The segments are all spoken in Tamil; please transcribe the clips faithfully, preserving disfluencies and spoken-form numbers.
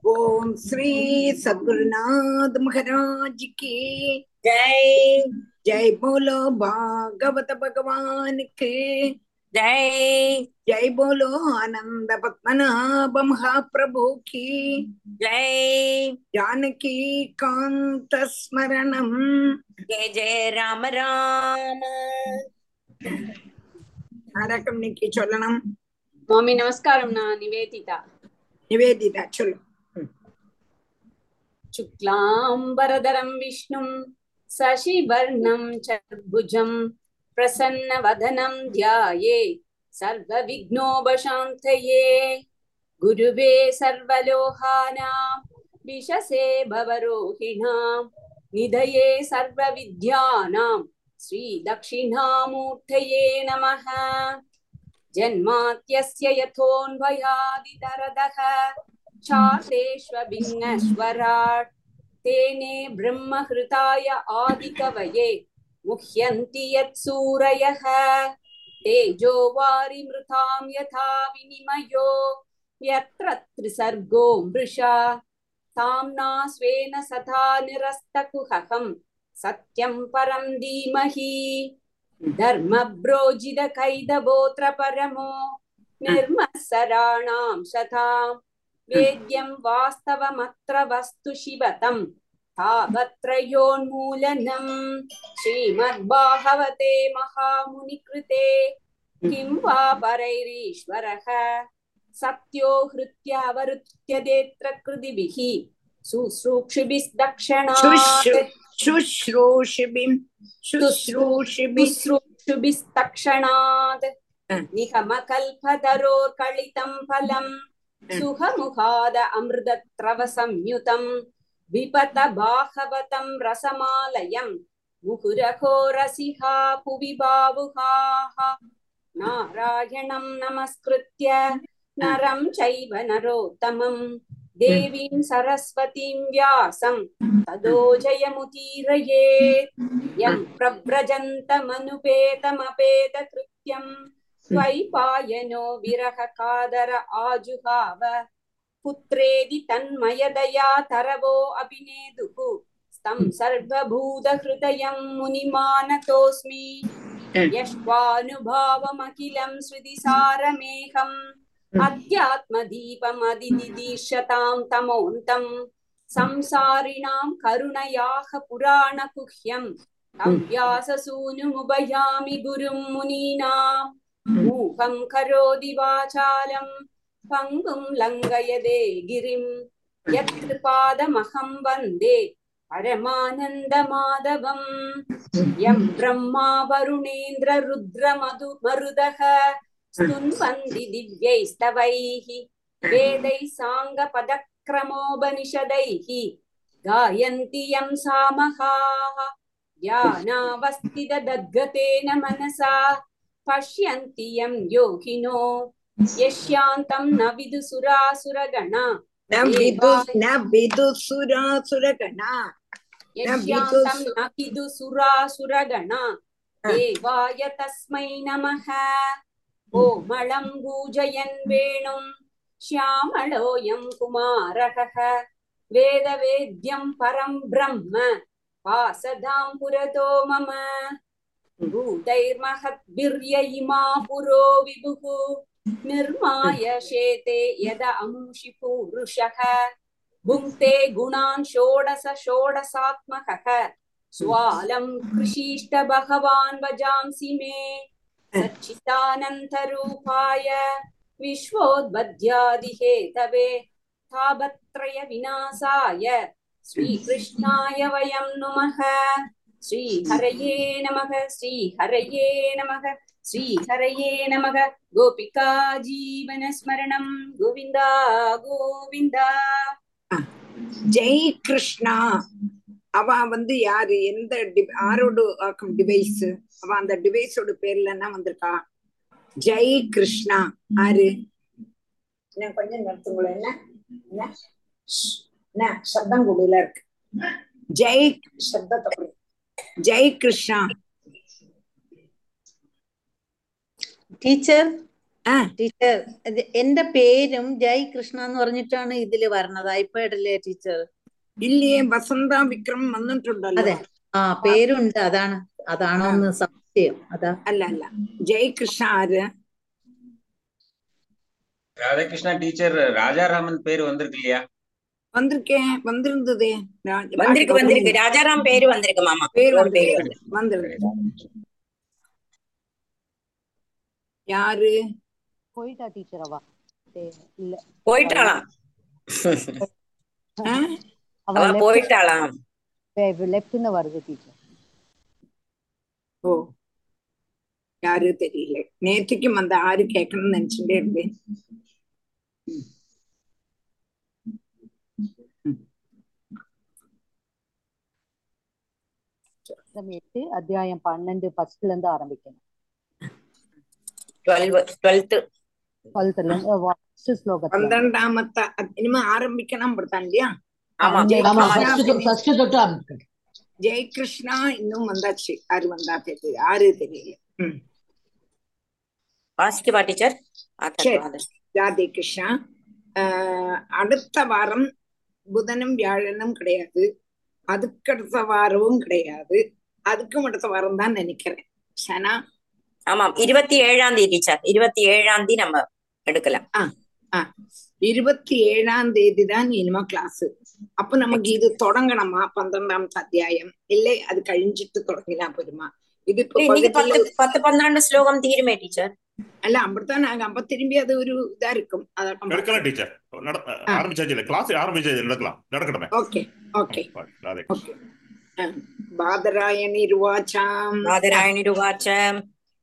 ओम श्री सद्गुरुनाथ महाराज की जय जय। बोलो भागवत भगवान के जय जय। बोलो आनंद पद्मनाभ महाप्रभु की जय जानकी कांत स्मरणम। जय जय राम राम। आरकम निकी சொல்லணும். மாமி நமஸ்காரம். நான் நிவேதிதா. நிவேதிதா சொல்லு. शुक्लांबरधरं विष्णुं शशिवर्णं चतुर्भुजं प्रसन्नवदनं ध्यायेत् सर्वविघ्नोपशान्तये। गुरुवे सर्वलोकानां विशसे भवरोहिणां निधये सर्वविद्यानां श्रीदक्षिणामूर्तये नमः। जन्माद्यस्य यथोन्वयादितरदः चार्तेष्वभिघ्नस्वराट् तेने ब्रह्महृताय आदिकवये मुह्यन्ति यत्सूरयः। तेजो वारिमृतां यथा विनिमयो यत्र त्रिसर्गो मृषा ताम्ना स्वेन सदा निरस्तकुहकं सत्यं परं धीमहि। धर्मब्रोजितकैतवोऽत्र परमो निर्मत्सराणां शतां वेद्यं वास्तवमत्र वस्तु शिवतं तावत्रयोन्मूलनं। श्रीमद्भागवते महामुनिकृते किं वा परैरीश्वरः सत्यो हृत्यावरुध्यदेत्र कृतिभिः शुश्रूषिभिर्दक्षिणात् शुश्रूषिभिं शुश्रूषिभिं शुश्रूषुभिस्तक्षणात् निगमकल्पतरोर्कलितं फलं सुखमुखाद अमृतत्रवसंयुतं विपत भागवतं रसमालयं मुहुरहो रसिहा भुवि भावुकाः। नारायणं नमस्कृत्य नरं चैव नरोत्तमं देवीं सरस्वतीं व्यासं ततो जयमुदीरयेत्। यं प्रव्रजन्तमनुपेतमपेतकृत्यं द्वैपायनो विरहकादर आजुहाव पुत्रेदि तन्मयदया तरवो अभिनेदुः स्तं सर्वभूतहृदयं मुनिमानतोऽस्मि। यष्वानुभावमखिलं श्रुतिसारमेकम् अध्यात्मदीपमदिदिदीर्षतां तमोन्तं संसारिणां करुणयाः पुराणगुह्यं तं व्याससूनुमुपयामि गुरुं मुनीनां। मूकं करोति वाचालं पङ्गुं लङ्घयते गिरिं यत्कृपादमहं वन्दे परमानन्दमाधवम्। यं ब्रह्मा वरुणेन्द्र रुद्रमधु मरुदः स्तुन्वन्ति दिव्यैस्तवैः वेदैः साङ्गपदक्रमोपनिषदैः गायन्ति यं सामगाः। ध्यानावस्थितदद्गतेन मनसा पश्यन्ति यं योगिनो यस्यान्तं न विदुसुरासुरगणा न विदु न विदुसुरासुरगणा यस्यान्तं न विदुसुरासुरगणा देवाय तस्मै नमः। कोमलं पूजयन् वेणुं श्यामलोऽयं कुमारः वेदवेद्यं परं ब्रह्म पासदां पुरतो मम। भूतैर्महद्भिर्य इमा पुरो विभुः निर्माय शेते यद अंशि पूरुषः भुङ्क्ते गुणान् षोडश षोडशात्मकः स्वालं कृषीष्ट भगवान् भजांसि मे। सच्चिदानन्तरूपाय विश्वोद्बध्यादिहेतवे तापत्रय विनाशाय श्रीकृष्णाय वयं नुमः। श्रीहरये नमः श्रीहरये नमः श्रीहरये नमः। गोपिका जीवनस्मरणं गोविन्दा गोविन्दा। ஜெய் கிருஷ்ணா. அவ வந்து யாரு, எந்த ஆரோடு ஆக்கும் டிவைஸ், அவ அந்த டிவைஸோட பேர்ல என்ன வந்திருக்கா? ஜெய் கிருஷ்ணா. ஆரு கொஞ்சம் நிறுத்துங்கள. என்ன என்ன சப்தம் கூடல இருக்கு. ஜெய் சப்தத்தை ஜெய் கிருஷ்ணா. டீச்சர் ആ ടീച്ചർ ഇത് എന്റെ പേരും ജയ് കൃഷ്ണ എന്ന് പറഞ്ഞിട്ടാണ് ഇതില് വരണത് ഐപാഡിലെ ടീച്ചർ. ഇല്ലേ വസന്ത വിക്രം വന്നിട്ടുണ്ടല്ലോ. അതെ ആ പേരുണ്ട്, അതാണ് അതാണോന്ന് സംശയം. അതാ അല്ല അല്ല ജയ് കൃഷ്ണ ആര്? ராதாகிருஷ்ணா டீச்சர் ராஜாராமன் பேர் வந்திருக்கு இல்லையா? வந்திருக்கேன், வந்திருந்ததே. வந்திருக்கு வந்திருக்கு ராஜாராம் பேரு வந்திருக்கு மாமா. பேர் ஒரு பேரு வந்து வந்திருக்கு. யாரு போயிட்டா டீச்சர்? அவ இல்ல போயிட்டாளாம். அவ போயிட்டாளாம். லெஃப்ட்ல வருது டீச்சர். ஓ யாரு தெரியல. நேற்றுக்கும் அந்த ஆறு கேட்கணும்னு நினைச்சுட்டே இருந்தேன். எட்டு அத்தியாயம் பன்னெண்டு ஃபர்ஸ்ட்ல இருந்து ஆரம்பிக்கணும். പന്ത്രണ്ടാമത്തെ ഇനിമ ആരംഭിക്കണം പെടുത്താൻ ഇല്ലയാ? ജയകൃഷ്ണ இன்னும் வந்தாச்சு. யாரு வந்தா தெரியுது, யாரு தெரியல. ம் வாசிக்கவா டீச்சர்? ராதே கிருஷ்ணா. அடுத்த வாரம் புதனும் வியாழனும் கிடையாது, அதுக்கடுத்த வாரமும் கிடையாது, அதுக்கும் அடுத்த வாரம் தான் நினைக்கிறேன். சனா ஆமாம் இருபத்தி ஏழாம் தேதி டீச்சர். இருபத்தி ஏழாம் தேதி நம்ம எடுக்கலாம். இருபத்தி ஏழாம் தேதி தான் இனிமே கிளாஸ். அப்ப நமக்கு இது தொடங்கணுமா பന്ത്രണ്ടാമത്തെ അധ്യായം? இல்லை அது கழிஞ்சிட்டு தொடங்கினா போதுமா? இது பத்து பன்னெண்டு ஸ்லோகம் தீருமே டீச்சர். அல்ல அப்படித்தான் நாங்க அப்ப திரும்பி அது ஒரு இதா இருக்கும். நடக்கலாம் டீச்சர். ஆரம்பிச்சாச்சு கிளாஸ், ஆரம்பிச்சாச்சு நடக்கலாம். நடக்கட்டுமே. Okay okay okay. பாதராயணிருவாச்சாம் பாதராயணிருவாச்சாம்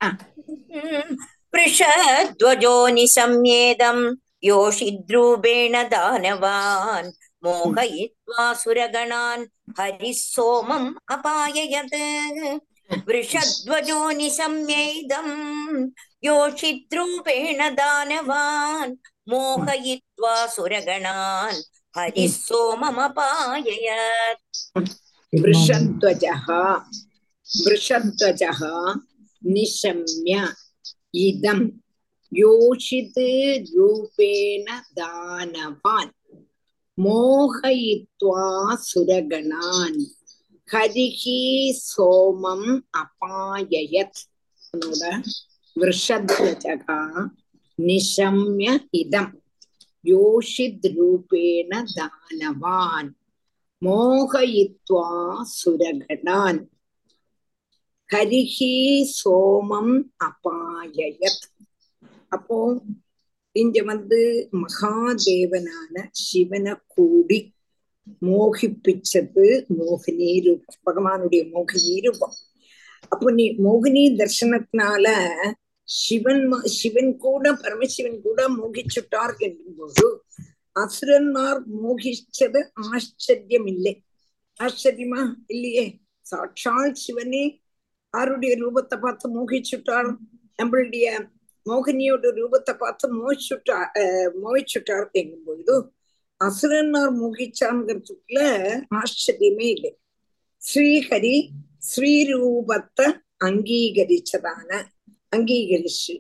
பृषध्वजो निशम्येदं योषिद्रूपेण दानवान् मोहयित्वा सुरगणान् हरिः सोमम् अपाययत्. वृषध्वजो निशम्येदं योषिद्रूपेण दानवान् मोहयित्वा सुरगणान् हरिः सोमम् अपाययत्. वृषध्वजः वृषध्वजः निशम्य इदं योषित् रूपेण दानवान् मोहयित्वा सुरगणान् हरिः सोमम् अपाययत्. वृषध्वजः निशम्य इदं योषित् रूपेण दानवान् मोहयित्वा सुरगणान् ஹரிஹி சோமம் அபாயயத். அப்போ இங்க வந்து மகாதேவனான சிவனை கூடி மோகிப்பிச்சது மோகினி ரூபம், பகவானுடைய மோகினி ரூபம். அப்போ நீ மோகினி தர்சனத்தினால சிவன் சிவன் கூட பரமசிவன் கூட மோகிச்சுட்டார் என்றும்போது அசுரன்மார் மோகிச்சது ஆச்சரியம் இல்லை. ஆச்சரியமா இல்லையே? சாட்சால் சிவனே ஆருடைய ரூபத்தை பார்த்து மோகிச்சுட்டார், நம்மளுடைய மோகினியோட ரூபத்தை பார்த்து மோகிச்சுட்டா மோகிச்சுட்டார் எங்கும் பொழுது அசுரன்மார் மோகிச்சாங்கிறதுக்குள்ள ஆச்சரியமே இல்லை. ஸ்ரீஹரி ஸ்ரீரூபத்தை அங்கீகரிச்சதான அங்கீகரிச்சு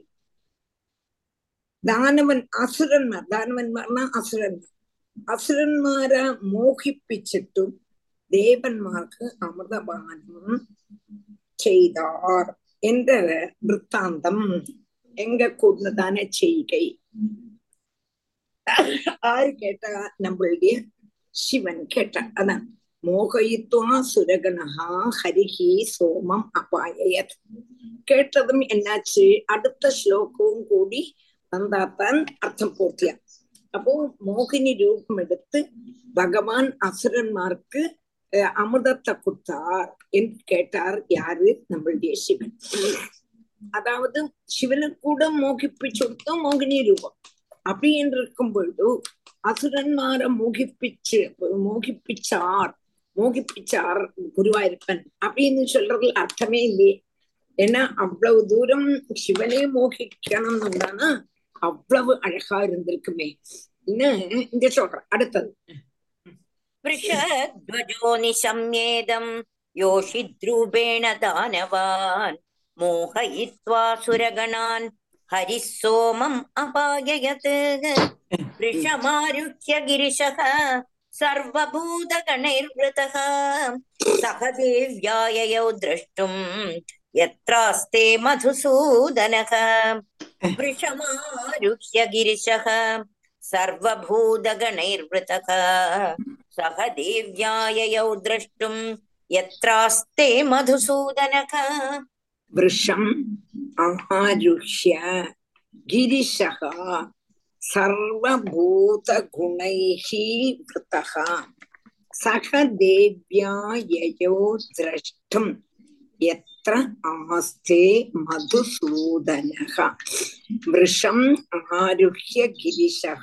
தானவன் அசுரன்மார் தானவன்மார்னா அசுரன்மார் அசுரன்மாரை மோகிப்பிச்சிட்டும் தேவன்மாർക്ക് அமிர்தபானம் செய்தார் என்ற விற்த்தாந்தம் எங்க கூடதான செய்கை. ஆறு கேட்டா? நம்மளுடைய சிவன் கேட்டா. அதான் மோகயித்வா சுரகணஹா ஹரிஹி சோமம் அபாயயத். கேட்டதும் என்னாச்சு? அடுத்த ஸ்லோகமும் கூடி வந்தாத்தான் அர்த்தம் பூர்த்தியா. அப்போ மோகினி ரூபம் எடுத்து பகவான் அசுரன்மார்க்கு அமிர்தத்தை கொடுத்தார் என்று கேட்டார். யாரு? நம்மளுடைய சிவன். அதாவது சிவனுக்கு கூட மோகிப்பிச்சு கொடுத்தோம் மோகினி ரூபம். அப்படி என்று இருக்கும் பொழுது அசுரன்மார மோகிப்பிச்சு மோகிப்பிச்சார் மோகிப்பிச்சார் குருவாயிருப்பன் அப்படின்னு சொல்றது அர்த்தமே இல்லையே. ஏன்னா அவ்வளவு தூரம் சிவனே மோகிக்கணும் தானா அவ்வளவு அழகா இருந்திருக்குமே. இன்னும் இங்க சொல்றேன் அடுத்தது. वृषध्वजो निशम्येदं योषिद्रूपेण दानवान् मोहयित्वा सुरगणान् हरिः सोमम् अपाययत् वृषमारुह्य गिरिशः सर्वभूतगणैर्वृतः सह देव्याययौ द्रष्टुम् यत्रास्ते मधुसूदनः वृषमारुह्य गिरिशः सर्वभूतगणैर्वृतः सह देव्याययौ द्रष्टुम् यत्रास्ते मधुसूदनः वृषम् आरुह्य गिरिशः सर्वभूतगुणैः वृतः सह देव्या ययौ द्रष्टुम् यत्र आस्ते मधुसूदनः वृषम् आरुह्य गिरिशः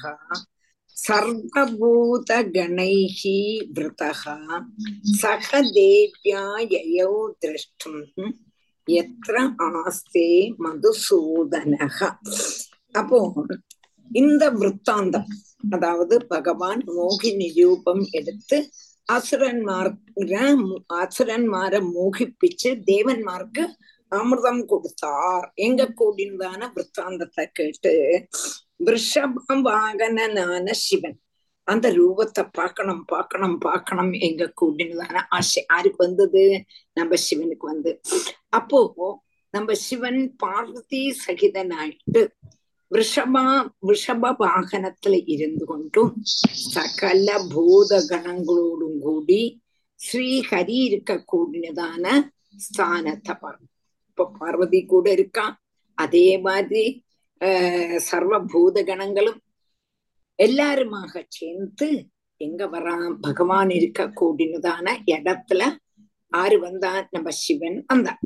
सर्वभूतगणैः वृतः सह देव्या ययौ द्रष्टुम् यत्र आस्ते மதுசூதனக. அப்போ இந்த விற்த்தாந்தம், அதாவது பகவான் மோகினி ரூபம் எடுத்து அசுரன்மார் அசுரன்மாரை மோகிப்பிச்சு தேவன்மார்க்கு அமிர்தம் கொடுத்தார் எங்க கூடினதான விற்த்தாந்தத்தை கேட்டு விஷப வாகனனான சிவன் அந்த ரூபத்தை பார்க்கணும் பார்க்கணும் பார்க்கணும் எங்க கூடினதான ஆசை யாருக்கு வந்தது? நம்ம சிவனுக்கு வந்து. அப்போ நம்ம சிவன் பார்வதி சகிதனாயிட்டு விஷபா விஷப வாகனத்துல இருந்து கொண்டும் சகல பூத கணங்களோடும் கூடி ஸ்ரீஹரி இருக்க கூடினதான ஸ்தானத்தை பார். இப்ப பார்வதி கூட இருக்கா, அதே மாதிரி ஆஹ் சர்வ பூத கணங்களும் எல்லாருமாக சேர்ந்து எங்க வரான்? பகவான் இருக்க கூடினதான இடத்துல ஆறு வந்தான்? நம்ம சிவன் வந்தான்.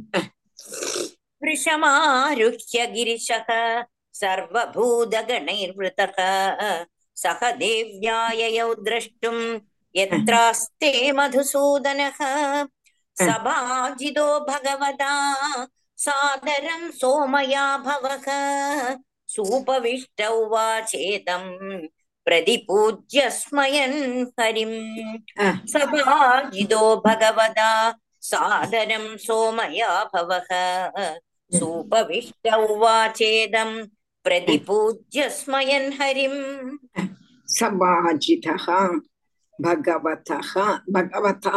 वृषमारुह्य गिरिशः सर्वभूतगणैर्वृतः सह देव्याययौ द्रष्टुम् यत्रास्ते मधुसूदनः सभाजितो भगवता सादरं सोमया भवः सूपविष्टौ वाचेदम् प्रतिपूज्य स्मयन् हरिम् सभाजितो भगवता सादरं सोमया भवः सूपविष्टौ वाचेदं प्रतिपूज्य स्मयन् हरिम् सभाजितः भगवतः भगवता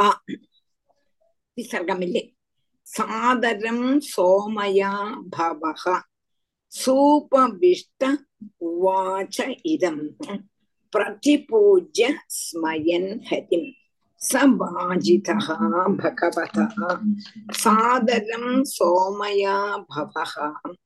विसर्गमिल्ले सादरं सोमया भवः सूपविष्ट उवाच इदं प्रतिपूज्य स्मयन् हरिम् सभाजितः भगवतः सादरं सोमया भवः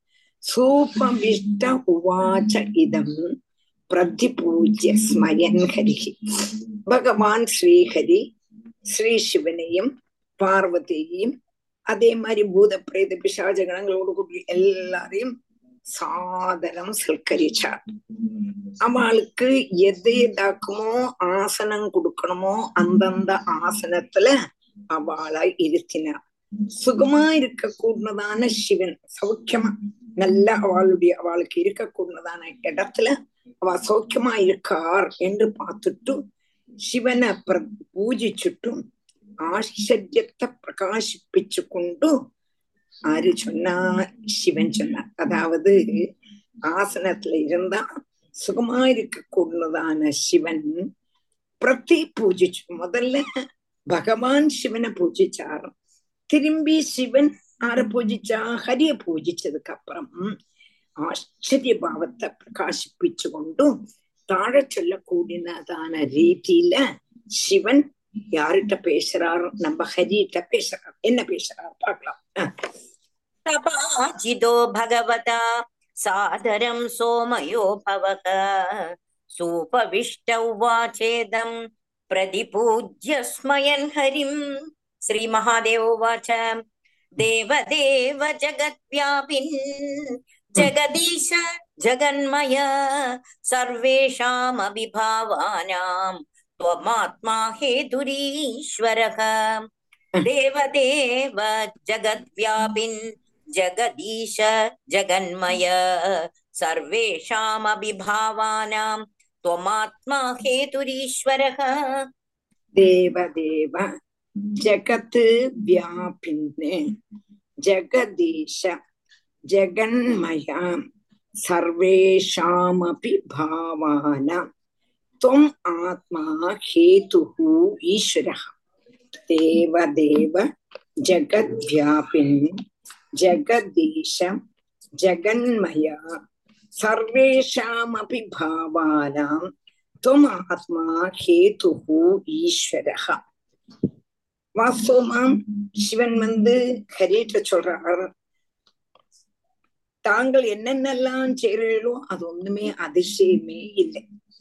सूपविष्ट उवाच इदं प्रतिपूज्य स्मयन् हरिः. பகவான் ஸ்ரீஹரி ஸ்ரீ சிவனையும் பார்வதியையும் அதே மாதிரி பூத பிரேத பிசாஜ கணங்களோடு கூடி எல்லாரையும் சாதனம் சல்கரிச்சார். அவளுக்கு எது எதாக்குமோ ஆசனம் கொடுக்கணுமோ அந்தந்த ஆசனத்துல அவளை இருத்தினார். சுகமா இருக்க கூடதான சிவன் சௌக்கியமா நல்ல அவளுடைய அவளுக்கு இருக்க கூடதான இடத்துல அவ சௌக்கியமா இருக்கார் என்று பார்த்துட்டு சிவனை பூஜிச்சுட்டும் ஆச்சரியத்தை பிரகாசிப்பிச்சு கொண்டு ஆறு சொன்னா? சிவன் சொன்னார். அதாவது ஆசனத்துல இருந்தா சுகமா இருக்க கூடதான சிவன் பிரதி பூஜிச்சு முதல்ல பகவான் சிவனை பூஜிச்சார். திரும்பி சிவன் ஆர பூஜிச்சா? ஹரிய பூஜிச்சதுக்கு அப்புறம் ஆச்சரிய பாவத்தை பிரகாசிப்பிச்சு கொண்டும் தாழ சொல்ல கூடினதான ரீதியில சிவன் யார்கிட்ட பேசுறார்? நம்ம ஹரிட்ட பேசுறார். என்ன பேசுறார் பார்க்கலாம். सभाजितो भगवता सादरं सोमयो भवः सूपविष्टौ वाचेदं प्रतिपूज्य स्मयन् हरिम्. श्री महादेव उवाच देवदेव जगद्व्यापिन् जगदीश जगन्मय सर्वेषामभिभावानां त्वमात्मा हेतुरीश्वरः. देवदेव जगद्व्यापिन् जगदीश जगन्मय सर्वेषामभिभावानां त्वमात्मा हेतुरीश्वरः. देवदेव जगत् व्यापिन् जगदीश जगन्मय சர்வேஷாமபி பாவானாம் त्वम् आत्मा हेतुः ईश्वरः देवदेव जगद्व्यापिन् जगदीश जगन्मय सर्वेषामपि भावानां त्वम् आत्मा हेतुः ईश्वरः. வாஸ்தவமாம் சிவன் வந்து ஹரிட்ட சொல்றார், தாங்கள் என்னென்னலாம் செய்றீர்களோ அது ஒண்ணுமே அதிசயமே இல்லை.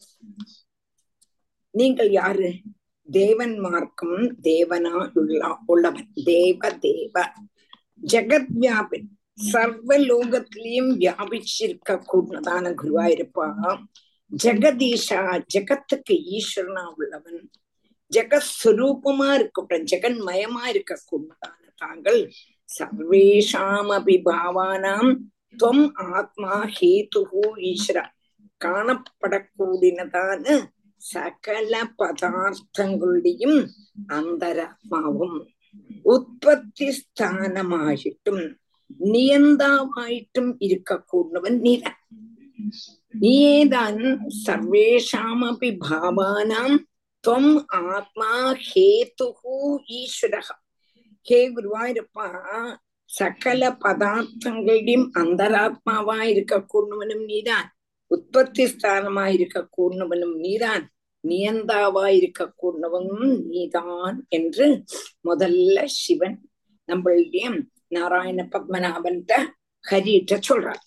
நீங்கள் யாரு? தேவன்மார்க்கும் தேவனா உள்ள உள்ளவன். தேவ தேவ ஜெகத் வியாபன், சர்வ லோகத்திலையும் வியாபிச்சிருக்க கூடதான குருவாயிருப்பா. ஜெகதீஷா, ஜெகத்துக்கு ஈஸ்வரனா உள்ளவன். ஜெகஸ்வரூபமா இருக்கட்டும், ஜெகன்மயமா இருக்க கூடதான தாங்கள் சர்வேஷாமபி பாவானாம் துவம் ஆத்மா ஹேதுஹு ஈஸ்வர, காணப்படக்கூடியதான சகல பதார்த்தங்களுடையும் அந்தராத்மாவும் உற்பத்தி ஸ்தானமாயிட்டும் நியந்தாவாயிட்டும் இருக்க கூடவன் நீதான். நீதான் சர்வேஷாமபி பாவானாம் துவம் ஆத்மா ஹேதுஹு ஈஸ்வரஹ. ஹே குருவாயிருப்பா, சகல பதார்த்தங்களுடையும் அந்தராத்மாவா இருக்க கூடவனும் நீதான், உற்பத்தி ஸ்தானமா இருக்க கூடவனும் நீதான், நியந்தாவா இருக்க கூடவனும் நீதான் என்று முதல்ல சிவன் நம்மளுடைய நாராயண பத்மநாபன்ட ஹரிட்ட சொல்றார்.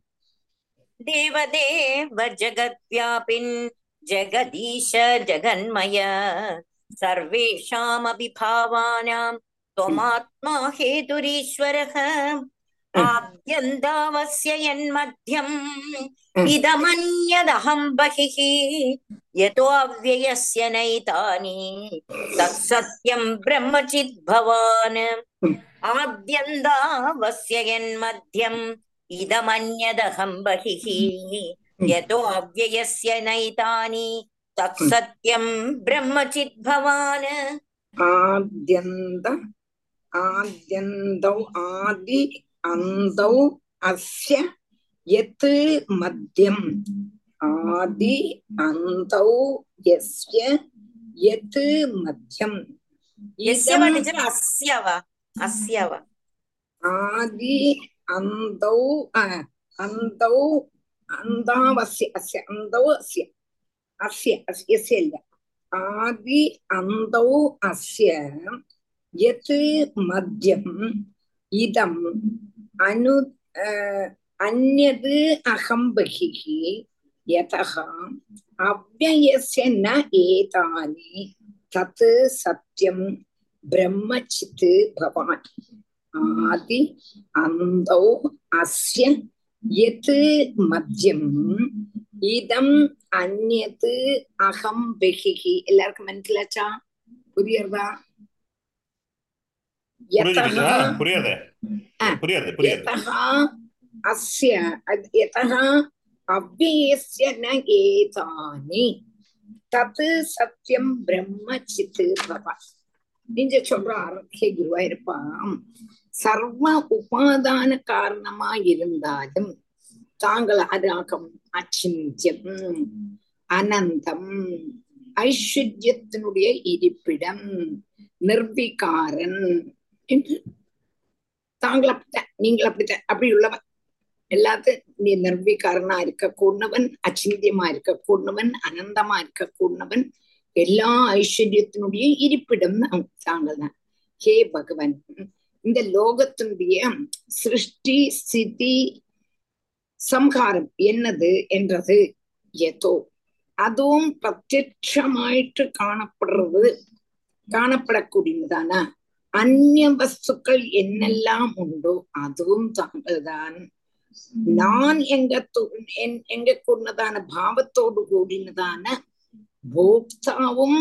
தேவதேவ ஜகத்வியாபின் ஜெகதீஷ ஜெகன்மய சர்வேஷாமபி பாவானாம் त्वमात्मा हेतुरीश्वरः आद्यन्तावस्य यन्मध्यम् इदमन्यदहं बहिः यतो अव्ययस्य नैतानि तत्सत्यं ब्रह्मचिद्भवान् आद्यन्तावस्य यन्मध्यम् इदमन्यदहं बहिः यतो अव्ययस्य नैतानि तत्सत्यं ब्रह्मचिद्भवान्. आद्यन्त आद्यन्तौ आदि अन्तौ अस्य यत् मध्यम् आदि अन्तौ यस्य यत् मध्यम् यस्य वा टीचर अस्य वा अस्य वा आदि अन्तौ अन्तौ अन्तावस्य अस्य अन्तौ अस्य अस्य अस्य इल्ल आदि अन्तौ अस्य यत् मध्यम् इदम् अनु अन्यद् अहं बहिः यतः अव्ययस्य न एतानि तत् सत्यं ब्रह्मचित् भवान् आदि अन्तौ अस्य यत् मध्यम् இதம் அந்யது அகம் பெஹிஹி. எல்லாருக்கும் மனசிலாச்சா? புரியுறதா? புரியுது புரியுது புரியுது. அஸ்ய யதஹ அவ்யயஸ்ய ந ஏதானி தத் சத்யம் பிரம்மசித் பவான். நீங்க சொல்றார், ஹே குருவாயிருப்பா, சர்வ உபாதான காரணமா இருந்தாலும் தாங்கள் ஆராகம் அச்சிந்தியம் அனந்தம் ஐஸ்வர்யத்தினுடைய இருப்பிடம் நிர்விகாரன் என்று தாங்கள் அப்படித்தான், நீங்கள் அப்படித்தான், அப்படி உள்ளவன். எல்லாத்தையும் நீ நிர்விகாரனா இருக்க கூடவன், அச்சிந்தியமா இருக்க கூடவன், அனந்தமா இருக்க கூடவன், எல்லா ஐஸ்வர்யத்தினுடைய இருப்பிடம் தாங்கள் தான். ஹே பகவன், இந்த லோகத்தினுடைய சிருஷ்டி ஸ்திதி சம்ஹாரம் என்னது என்றது எதோ அதுவும் பிரத்யட்சமாயிட்டு காணப்படுறது காணப்படக்கூடியதான அந்நிய வஸ்துக்கள் என்னெல்லாம் உண்டோ அதுவும் தாங்கள் தான். நான் எங்க எங்க கூடதான பாவத்தோடு கூடினதான போக்தாவும்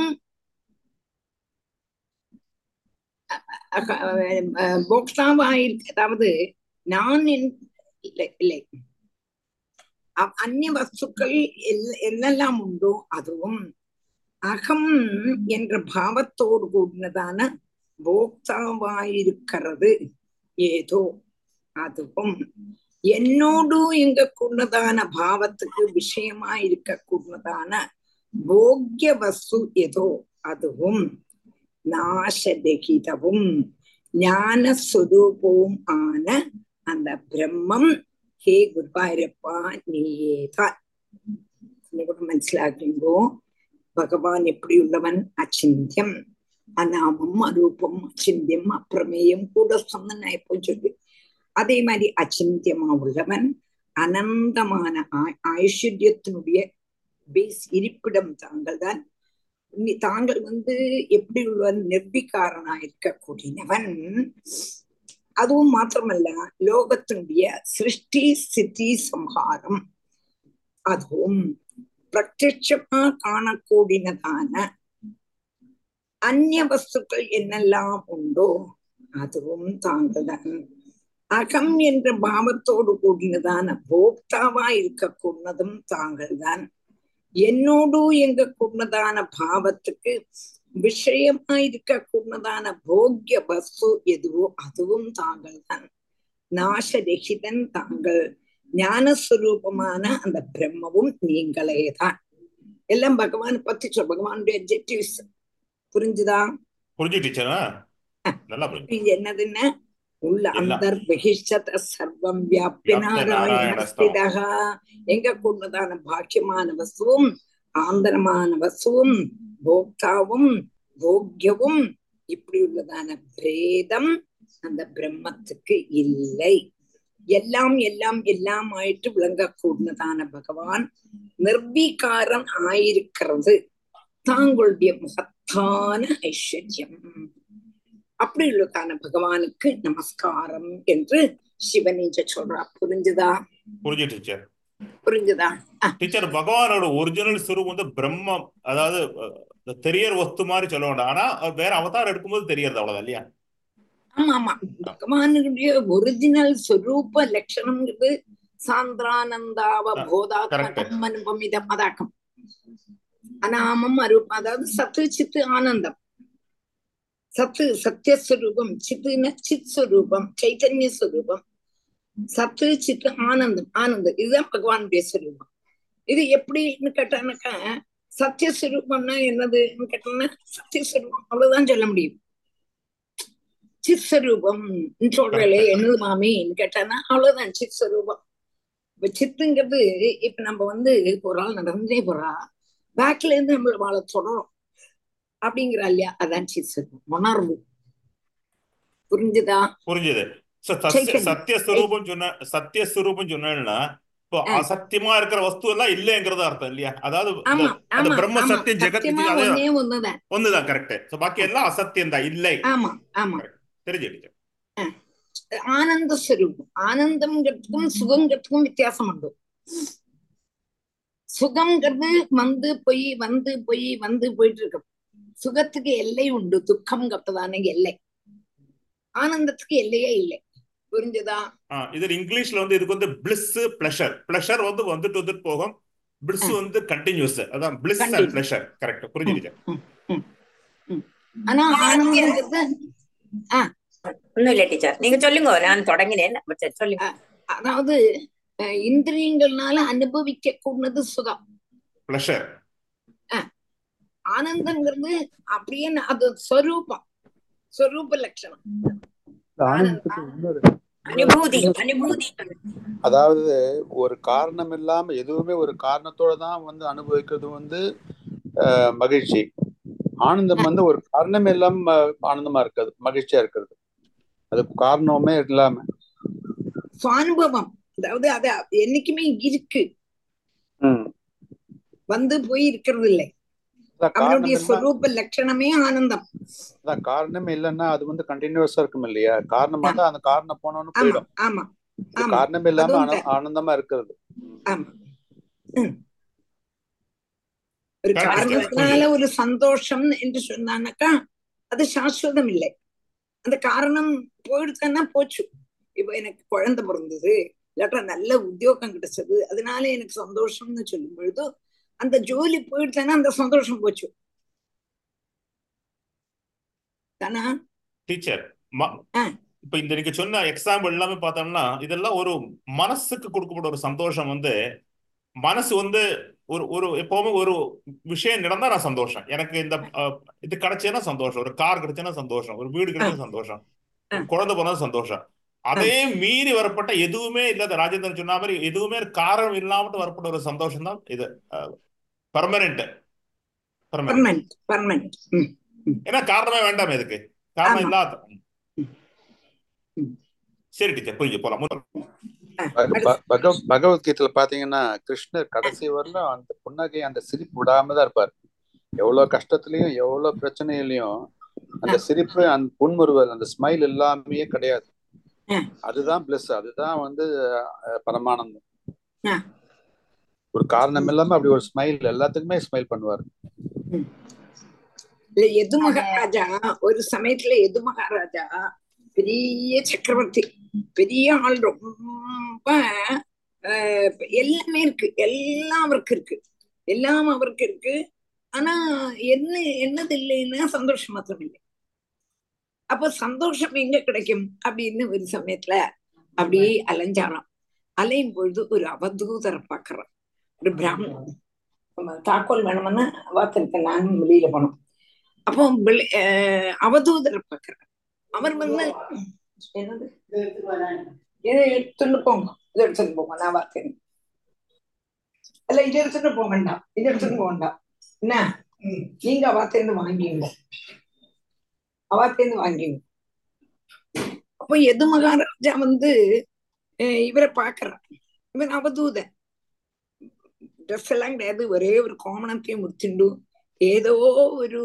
போக்தாவாயிருக்கு. அதாவது நான் இல்லை இல்லை அந்நிய வஸ்துக்கள் என்னெல்லாம் உண்டோ அதுவும் அகம் என்ற பாவத்தோடு கூடினதான போக்தாவாயிருக்கிறது ஏதோ அதுவும் என்னோடு எங்க கூடதான பாவத்துக்கு விஷயமா இருக்க கூடதான போக்கிய வஸ்து ஏதோ அதுவும் நாசரகிதவும் ஞான சுரூபவும் ஆன அந்த பிரம்மம் ஹே குருவாயூரப்பா நீயேதான். கூட മനസ്സിലാക്കുമ്പോ ഭഗവാൻ എപ്പിയുള്ളവൻ അചിന്യം അനാമം அரூபம் அச்சிந்தியம் அப்பிரமேயம் கூட சொன்னாயப்போ சொல்லு. அதே மாதிரி அச்சிந்தியமா உள்ளவன் அனந்தமான ஐஸ்வர்யத்தினுடைய பேஸ் இருப்பிடம் தாங்கள் தான். தாங்கள் வந்து எப்படி உள்ளவன் நிர்விகாரனா இருக்கக்கூடியவன். அதுவும் மாத்திரமல்ல லோகத்தினுடைய சிருஷ்டி ஸ்திதி சம்ஹாரம் அதுவும் பிரத்யட்சமா காணக்கூடியதான அந்நிய வஸ்துக்கள் என்னெல்லாம் உண்டோ அதுவும் தாங்கள் தான். அகம் என்ற பாவத்தோடு கூடினதான போக்தாவா இருக்க கூடதும் தாங்கள் தான். என்னோடு எங்க கூடதான பாவத்துக்கு விஷயமா இருக்க கூடதான போக்கிய வஸ்து எதுவோ அதுவும் தாங்கள் தான். நாசரகிதன் தாங்கள். ஞானஸ்வரூபமான அந்த பிரம்மவும் நீங்களே தான். எல்லாம் பகவான் பத்தி சொல். பகவானுடைய அட்ஜெக்டிவ்ஸ் புரிஞ்சுதா? என்னதுன்னு உள்ள அந்தர் பகிஷ்சத சர்வம் வியாப்தி நாராயண ஸ்திதஹ. எங்க கூடதான பாக்கியமான வசுவும் ஆந்தரமான வசுவும் போக்தாவும் போக்யவும் இப்படி உள்ளதான பேதம் அந்த பிரம்மத்துக்கு இல்லை. எல்லாம் எல்லாம் எல்லாம் ஆயிட்டு விளங்க கூடதான பகவான் நிர்வீகாரம் ஆயிருக்கிறது தாங்களுடைய மகத்தான ஐஸ்வர்யம். அப்படி உள்ளதான பகவானுக்கு நமஸ்காரம் என்று சிவனீஜ சொல்றா. புரிஞ்சுதா? புரிஞ்சுட்டு புரிஞ்சுதா? டீச்சர், பகவானோட ஒரிஜினல் சுரூபம் வந்து பிரம்மம், அதாவது தெரியற வஸ்து மாதிரி சொல்ல வேண்டாம். ஆனா வேற அவதாரம் எடுக்கும்போது தெரியறது அவ்வளவுதான் இல்லையா? ஆமா ஆமா, பகவானுடைய ஒரிஜினல் ஸ்வரூப லட்சணம்ங்கிறது சாந்திரானந்தாவ போதாத்மகம் அனுபமிதம் அதாக்கம் அனாமம் அரூபம். அதாவது சத்து சித்து ஆனந்தம். சத்து சத்தியஸ்வரூபம், சித்துன சித் ஸ்வரூபம், சைத்தன்ய ஸ்வரூபம். சத்து சித்து ஆனந்தம் ஆனந்தம் இதுதான் பகவானுடைய ஸ்வரூபம். இது எப்படின்னு கேட்டானாக்கா சத்தியஸ்வரூபம்னா என்னதுன்னு கேட்டோம்னா சத்தியஸ்வரூபம் அவ்வளவுதான் சொல்ல முடியும். சித் ஸ்வரூபம் சொல்றே என்னது மாமின்னு கேட்டானா அவ்வளவுதான் சித் ஸ்வரூபம். இப்ப சித்துங்கிறது இப்ப நம்ம வந்து ஒரு ஆள் நடந்தே போறா, பேக்ல இருந்து நம்மள வாழ தொடரும் அப்படிங்கிறா இல்லையா, அதான் சித் ஸ்வரூபம், உணர்வு. புரிஞ்சுதா? புரிஞ்சுது. சத்தியஸ்வரூபம் சொன்ன சத்தியஸ்வரூபம் சொன்னா இப்போ அசத்தியமா இருக்கிற வஸ்து எல்லாம் இல்லைங்கிறத அர்த்தம் இல்லையா? அதாவது அந்த பிரம்ம சத்தியம் ஜெகத்துக்கு ஒண்ணுதான் ஒண்ணுதான் கரெக்ட். பாக்கி எல்லாம் அசத்தியம் தான், இல்லை. ஆமா ஆமா, தெரிஞ்சு. ஆனந்த ஸ்வரூபம். ஆனந்தம்ங்கிறதுக்கும் சுகங்கிறதுக்கும் வித்தியாசம் உண்டு. சுகம்ங்கிறது வந்து போய் வந்து போய் வந்து போயிட்டு இருக்கு. சுகத்துக்கு எல்லை உண்டு, துக்கம்ங்கிறதான எல்லை. ஆனந்தத்துக்கு எல்லையே இல்லை. புரிஞ்சுதா? இது இங்கிலீஷ்ல வந்து இதுக்கு வந்து பிளிஸ் பிளஷர். பிளஷர் வந்து வந்துட்டு வந்துட்டு போகும், பிளிஸ் வந்து கண்டினியூஸ். அதான் பிளிஸ் அண்ட் பிளஷர். கரெக்ட், புரிஞ்சுக்கிட்டு. ஆனா ஆனந்தம்ங்கிறது ஒண்ணும் இல்ல டீச்சர், நீங்க சொல்லுங்க, நான் தொடங்கினேன். சொல்லுங்க. அதாவது இந்திரியங்கள்னால அனுபவிக்க கூடது சுகம், பிளஷர். ஆனந்தங்கிறது அப்படியே அது ஸ்வரூபம், ஸ்வரூப லட்சணம். அனுபூதி அனுபூதி. அதாவது ஒரு காரணம் இல்லாம எதுவுமே ஒரு காரணத்தோட தான் வந்து அனுபவிக்கிறது வந்து மகிழ்ச்சி. ஆனந்தம் வந்து ஒரு காரணமே இல்லாம ஆனந்தமா இருக்கிறது, மகிழ்ச்சியா இருக்கிறது. அது காரணமே இல்லாம அனுபவம். அதாவது அது என்னைக்குமே இருக்கு, வந்து போய் இருக்கிறது இல்லை. அவனுடைய ஸ்வரூப லட்சணமே ஆனந்தம். அதான் காரணமே இல்லைன்னா அது வந்து கண்டினியூஸா இருக்கும் இல்லையா? காரணமா தான் அந்த காரணம் போனோன்னு போயிடும். ஆமா, காரணமே இல்லாம ஆனந்தமா இருக்கிறது. ஆமா, ஒரு காரணத்தினால ஒரு சந்தோஷம் என்று சொன்னாக்கா அது சாஸ்வதம் இல்லை. அந்த காரணம் போயிடுச்சுன்னா போச்சு. இப்ப எனக்கு குழந்தை பிறந்தது, இல்லாட்டா நல்ல உத்தியோகம் கிடைச்சது, அதனால எனக்கு சந்தோஷம்னு சொல்லும் பொழுது அந்த ஜோலி போயிடுச்சுன்னா அந்த சந்தோஷம் போச்சு தானா? டீச்சர், இப்ப இந்த நீங்க சொன்ன எக்ஸாம்பிள் எல்லாமே பார்த்தோம்னா இதெல்லாம் ஒரு மனசுக்கு கொடுக்கப்பட்ட ஒரு சந்தோஷம். வந்து மனசு வந்து ஒரு ஒரு எப்பவுமே ஒரு விஷயம் நடந்தா நான் சந்தோஷம், எனக்கு இந்த இது கிடைச்சேன்னா சந்தோஷம், ஒரு கார் கிடைச்சேன்னா சந்தோஷம், ஒரு வீடு கிடைச்சா சந்தோஷம், ஒரு குழந்தை போனா சந்தோஷம். அதே மீறி வரப்பட்ட எதுவுமே இல்லாத ராஜேந்திரன் சொன்ன மாதிரி எதுவுமே காரணம் இல்லாமட்டு வரப்பட்ட ஒரு சந்தோஷம் தான் இது பர்மனன்ட். ஏன்னா காரணமே வேண்டாம், இதுக்கு காரணம் இல்லாத. சரி டீச்சர், புரிஞ்சு போலாம். பகவத்கீதையில பாத்தீங்கன்னா கிருஷ்ணர் கடைசி வரலும் அந்த புன்னகை, அந்த சிரிப்பு விடாம தான் இருப்பார். எவ்வளவு கஷ்டத்துலயும் எவ்வளவு பிரச்சனையிலயும் அந்த சிரிப்பு, அந்த புன்முறுவல், அந்த ஸ்மைல் எல்லாமே கிடையாது. அதுதான் பிளஸ், அதுதான் வந்து பரமானந்தம். ஒரு காரணம் இல்லாம அப்படி ஒரு ஸ்மைல், எல்லாத்துக்குமே ஸ்மைல் பண்ணுவார். எது மகாராஜா ஒரு சமயத்துல எது மகாராஜா பெரிய சக்கரவர்த்தி, பெரிய ஆள், ரொம்ப எல்லாமே இருக்கு, எல்லாம் அவருக்கு இருக்கு, எல்லாம் அவருக்கு இருக்கு. ஆனா என்ன என்னது இல்லைன்னா சந்தோஷம் மாத்திரம் இல்லை. அப்ப சந்தோஷம் எங்க கிடைக்கும் அப்படின்னு ஒரு சமயத்துல அப்படியே அலைஞ்சாராம். அலையும் பொழுது ஒரு அவதூதரை பாக்குறான். ஒரு பிராமணன் தாக்கோல் வேணும்னு வார்த்தை நானும் வெளியில போனோம். அப்போ அவதூதரை பாக்குறான். அவர் வந்து என்னது இதை எடுத்துட்டு போங்க, இதை எடுத்துட்டு போங்க, நான் பார்த்தேன். அல்ல இதை எடுத்துட்டு போக வேண்டாம், இதை எடுத்துட்டு போக வேண்டாம், என்ன நீங்க அவாத்தேந்து வாங்கிங்க, அவாத்தேந்து வாங்கிங்க. அப்போ எது மகாராஜா வந்து இவரை பாக்குறான். இவன் அவதூதன், ட்ரெஸ் எல்லாம் கிடையாது, ஒரே ஒரு கோமணத்தையும் முடிச்சுண்டு ஏதோ ஒரு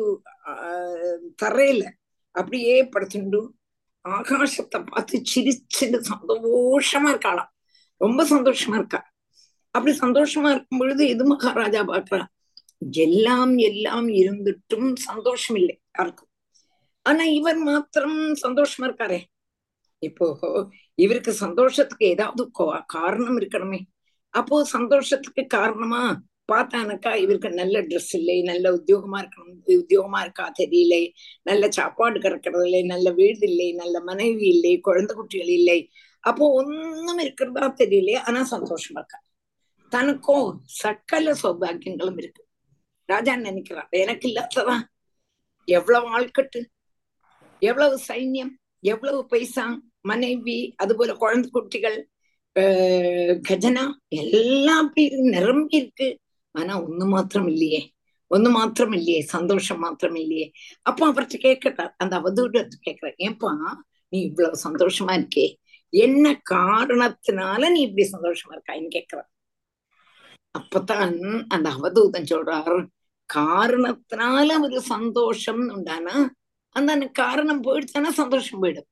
தரையில அப்படியே படுத்துண்டு ஆகாசத்தை பார்த்து சிரிச்சுட்டு சந்தோஷமா இருக்காளாம். ரொம்ப சந்தோஷமா இருக்கா. அப்படி சந்தோஷமா இருக்கும் பொழுது எது மகாராஜா பாக்குறா, எல்லாம் எல்லாம் இருந்துட்டும் சந்தோஷம் இல்லை யாருக்கும். ஆனா இவர் மாத்திரம் சந்தோஷமா இருக்காரே. இப்போ இவருக்கு சந்தோஷத்துக்கு ஏதாவது காரணம் இருக்கணுமே. அப்போ சந்தோஷத்துக்கு காரணமா பார்த்தானக்கா இவருக்கு நல்ல ட்ரெஸ் இல்லை, நல்ல உத்தியோகமா இருக்கணும், உத்தியோகமா இருக்கா தெரியல, நல்ல சாப்பாடு கிடைக்கிறது இல்லை, நல்ல வீடு இல்லை, நல்ல மனைவி இல்லை, குழந்தை குட்டிகள் இல்லை. அப்போ ஒன்னும் இருக்கிறதா தெரியலையே, ஆனா சந்தோஷமா இருக்கா. தனக்கும் சக்கல சௌபாகியங்களும் இருக்கு. ராஜா நினைக்கிறான், எனக்கு இல்லாததா எவ்வளவு ஆள்கட்டு, எவ்வளவு சைன்யம், எவ்வளவு பைசா, மனைவி, அதுபோல குழந்தை குட்டிகள், அஹ் கஜனா எல்லாம் அப்படி நிரம்பி இருக்கு. ஆனா ஒண்ணு மாத்திரம் இல்லையே, ஒண்ணு மாத்திரம் இல்லையே, சந்தோஷம் மாத்திரம் இல்லையே. அப்போ அவர்கிட்ட கேட்கிறார், அந்த அவதூடத்தை கேட்கிறார், ஏன்பா நீ இவ்வளவு சந்தோஷமா இருக்கே, என்ன காரணத்தினால நீ இப்படி சந்தோஷமா இருக்கான்னு கேட்கிறார். அப்பதான் அந்த அவதூதன் சொல்றார், காரணத்தினால ஒரு சந்தோஷம் உண்டானா அந்த காரணம் போயிடுச்சானா சந்தோஷம் போயிடும்.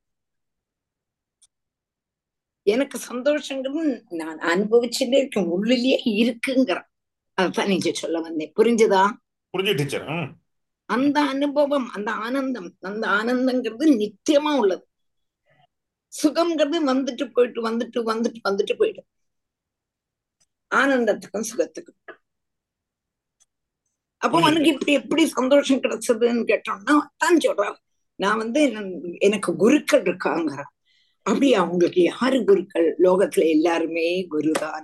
எனக்கு சந்தோஷங்கிறது நான் அனுபவிச்சுட்டே இருக்கேன், உள்ளிலேயே இருக்குங்கிற அதான் நீங்க சொல்ல வந்தேன். புரிஞ்சுதா? புரிஞ்சுட்டு. அந்த அனுபவம், அந்த ஆனந்தம், அந்த ஆனந்தங்கிறது நித்தியமா உள்ளது. சுகம்ங்கிறது வந்துட்டு போயிட்டு வந்துட்டு வந்துட்டு வந்துட்டு போயிடும். ஆனந்தத்துக்கும் சுகத்துக்கும். அப்போ உனக்கு இப்படி எப்படி சந்தோஷம் கிடைச்சதுன்னு கேட்டோம்னா தான் சொல்றான், நான் வந்து எனக்கு குருக்கள் இருக்காங்கிற. அப்படி அவங்களுக்கு யாரு குருக்கள்? லோகத்துல எல்லாருமே குருதான்.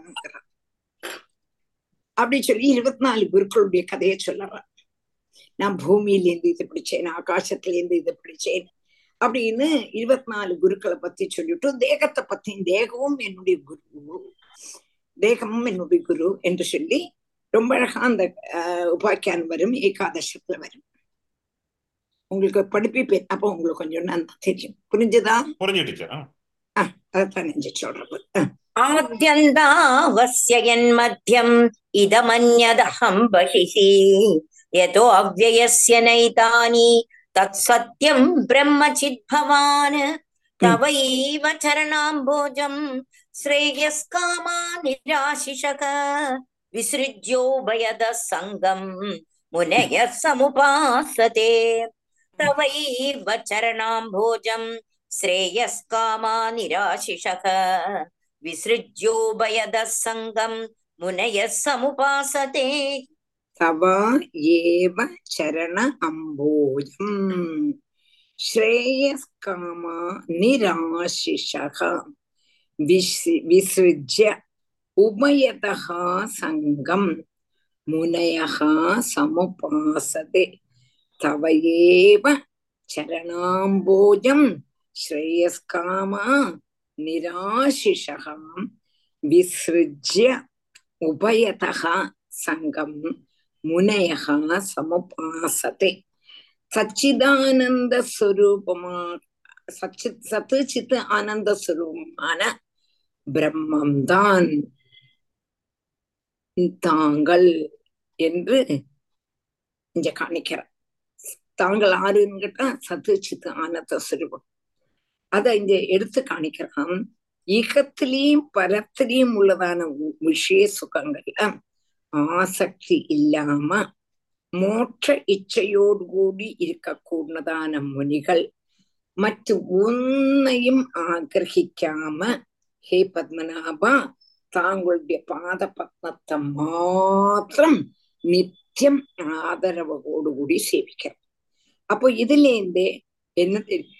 அப்படி சொல்லி இருபத்தி நாலு குருக்களுடைய கதையை சொல்லறான். நான் பூமியிலேருந்து இது பிடிச்சேன், ஆகாசத்துல இருந்து இது பிடிச்சேன் அப்படின்னு இருபத்தி நாலு குருக்களை பத்தி சொல்லிட்டு தேகத்தை பத்தி, தேகமும் என்னுடைய குரு, தேகமும் என்னுடைய குரு என்று சொல்லி ரொம்ப அழகா அந்த அஹ் உபாக்கியான் வரும், ஏகாதசத்துல வரும். உங்களுக்கு படிப்பேன், அப்போ உங்களுக்கு கொஞ்சம் நல்லா தெரியும். புரிஞ்சுதா? புரிஞ்சுட்டு. ஆஹ் அதான் நெஞ்சு சொல்றது. ஆத்யந்தாவஸ்யன் மத்யம் இதமன்யதஹம் பஹிஹி யதோ அவ்யயஸ்ய நைதானி தத் சத்யம் பிரம்மசித் பவான் தவைவ சரணாம்போஜம் ஸ்ரேயஸ்காமா நிராசிஷக விஸ்ருஜ்யோபயத சங்கம் முனய சமுபாசதே. தவைவ சரணாம்போஜம் ஸ்ரேயஸ்காமா நிராசிஷக விஸ்ருஜ்யோபயத சங்கம் முனய சமுபாசதே. தவ ஏவ சரண அம்போஜம், ஸ்ரேயஸ்காமா நிராசிஷக விஸ்ருஜ்ய உபயதஹ சங்கம் முனயஹ சமுபாசதே தவயேவ சரணாம்போஜம் ஸ்ரேயஸ்காமா நிராசிஷகம் விஸ்ருஜ்ய உபயதஹ சங்கம் முனயஹ சமுபாசதே. சச்சிதானந்த ஸ்வரூபமா சச்சித் சத்து சித்து ஆனந்த ஸ்வரூபமான பிரம்மம்தான் தாங்கள் என்று இங்க காணிக்கிறார். தாங்கள் ஆறுன்னு கேட்டா சத்து சித்து ஆனந்த ஸ்வரூபம். அத இங்க எடுத்து காணிக்கிறான். ஈகத்திலையும் பரத்திலையும் உள்ளதான விஷய சுகங்கள்ல ஆசக்தி இல்லாம மோட்ச இச்சையோடு கூடி இருக்கக்கூடதான முனிகள் மற்ற ஒன்னையும் ஆகிரகிக்காம ஹே பத்மநாபா தாங்களுடைய பாத பத்மத்தை மாத்திரம் நித்தியம் ஆதரவோடு கூடி சேவிக்கிறார். அப்போ இதுல இருந்தே என்ன தெரியும்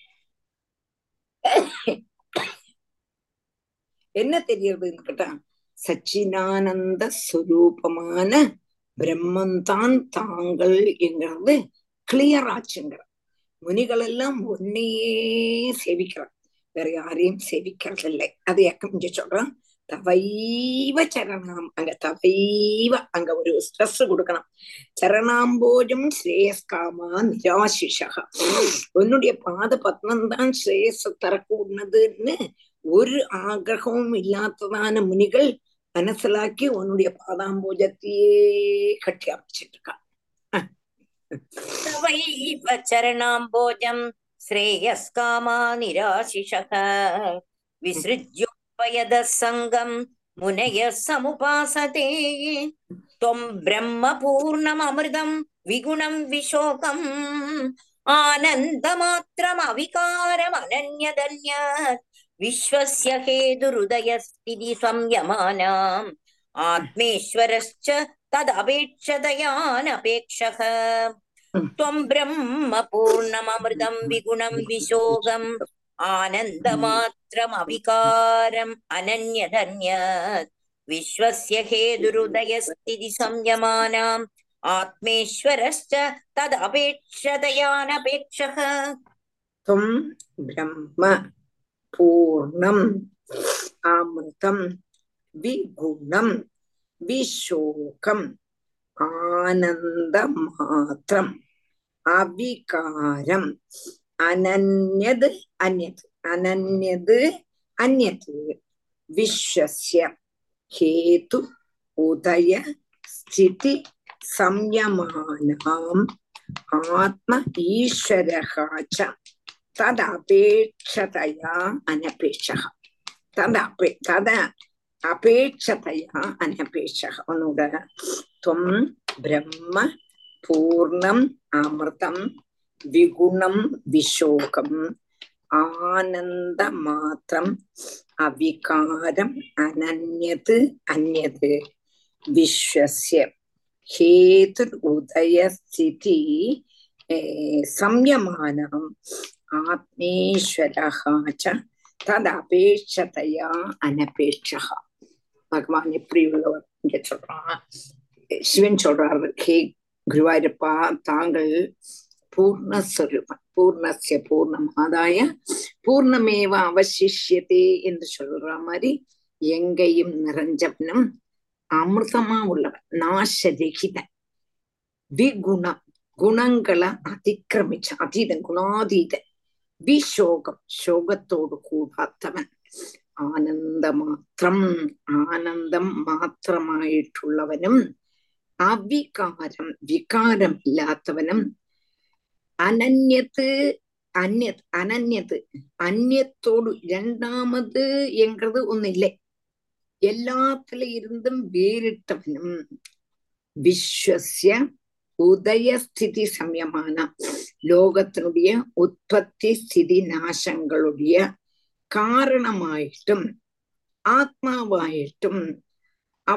என்ன தெரியறதுன்னு கேட்டா சச்சிதானந்த ஸ்வரூபமான பிரம்மந்தான் தாங்கள் என்கிறது கிளியர் ஆச்சுங்கிற. முனிகள் எல்லாம் ஒன்னையே சேவிக்கிறார், வேற யாரையும் சேவிக்கிறது இல்லை. அது இங்க சொல்றான் தவைவ சரணாம். அங்க தவைவ அங்க ஒரு ஸ்ட்ரெஸ் கொடுக்கணும். சரணாம்போஜம் ஸ்ரேயஸ்காமா நிராசிஷக. உன்னுடைய பாத பத்மம் தான் ஸ்ரேயஸ் தரக்கூடதுன்னு ஒரு ஆகிரகமும் இல்லாததான முனிகள் மனசிலாக்கி உன்னுடைய பாதாம்போஜத்தையே கட்டி அமைச்சிட்டு இருக்கா. சரணாம்போஜம் ஸ்ரேயஸ்காமா நிராசிஷக விஸ்ருஜ்யோபயத சங்கம் முனய சமுபாசதே த்வம் பிரம்ம பூர்ணம் அமிர்தம் விகுணம் விஷோகம் ஆனந்தமாத்ரம் அவிகாரம் அனன்யதன்யாத் விஸ்வஸ்ய ஹேதுருதயஸ்திதி சம்யமானாம் ஆத்மேஸ்வரஸ்ச ததபேட்சதயானபேக்ஷக த்வம் பிரம்ம பூர்ணம் அமிர்தம் விகுணம் விஷோகம் ஆனந்தமாத்ரம் அவிகாரம் அனன்யதன்யாத் விஸ்வஸ்ய ஹேதுருதயஸ்திதி சம்யமானாம் ஆத்மேஸ்வரஸ்ச ததபேட்சதயானபேக்ஷக. த்வம் பிரம்ம பூர்ணம் அமிர்தம் விகுணம் விஷோகம் ஆனந்த மாத்திரம் அவிகாரம் அனன்யது அந்யத் அனன்யது அந்யத் விஸ்வஸ்ய ஹேது உதய ஸ்திதி சம்யமானாம் ஆத்ம ஈஸ்வரஹாச்ச ததபேட்சதயா அனபேட்சக. ததபே தத அபேட்சதயா அனபேட்சக. உன்னோட துவம் பிரம்ம பூர்ணம் அமிர்தம் விகுணம் விஷோகம் ஆனந்த மாத்திரம் அவிகாரம் அனன்யது அந்யது விஸ்வஸ்ய ஹேது உதய ஸ்திதி சம்யமானம் ஆத்மேஸ்வரஹாச்ச ததபேட்சதயா அனபேட்சக. பகவான் எப்படி உள்ளவர் இங்க சொல்றான். சிவன் சொல்றாரு, ஹே குருவாயூரப்பா தாங்கள் பூர்ணஸ்வரூபம் பூர்ணஸ்ய பூர்ணமாதாய பூர்ணமேவ அவசிஷ்யதே என்று சொல்ற மாதிரி எங்கேயும் நிறைஞ்சவனும் அமிர்தமா உள்ளவன் நாசரகித விகுணம் குணங்களை அதிக்கிரமிச்ச அதீதன் குணாதீத விஷோகம் சோகத்தோடு கூடாத்தவன் ஆனந்த மாத்திரம் ஆனந்தம் மாத்திரமாയിട്ടുള്ളവനും அவிகாரம் விகாரம் இல்லாதவனும் அனன்யத்து அந்நத் அனன்யத்து அந்நியத்தோடு இரண்டாமது என்கிறது ஒண்ணு இல்லை, எல்லாத்துல இருந்தும் வேறிட்டவனும் விஸ்வஸ்ய உதயஸ்திதி சமயமான லோகத்தினுடைய உற்பத்தி ஸ்திதி நாசங்களுடைய காரணமாயிட்டும் ஆத்மாவாயிட்டும் அவ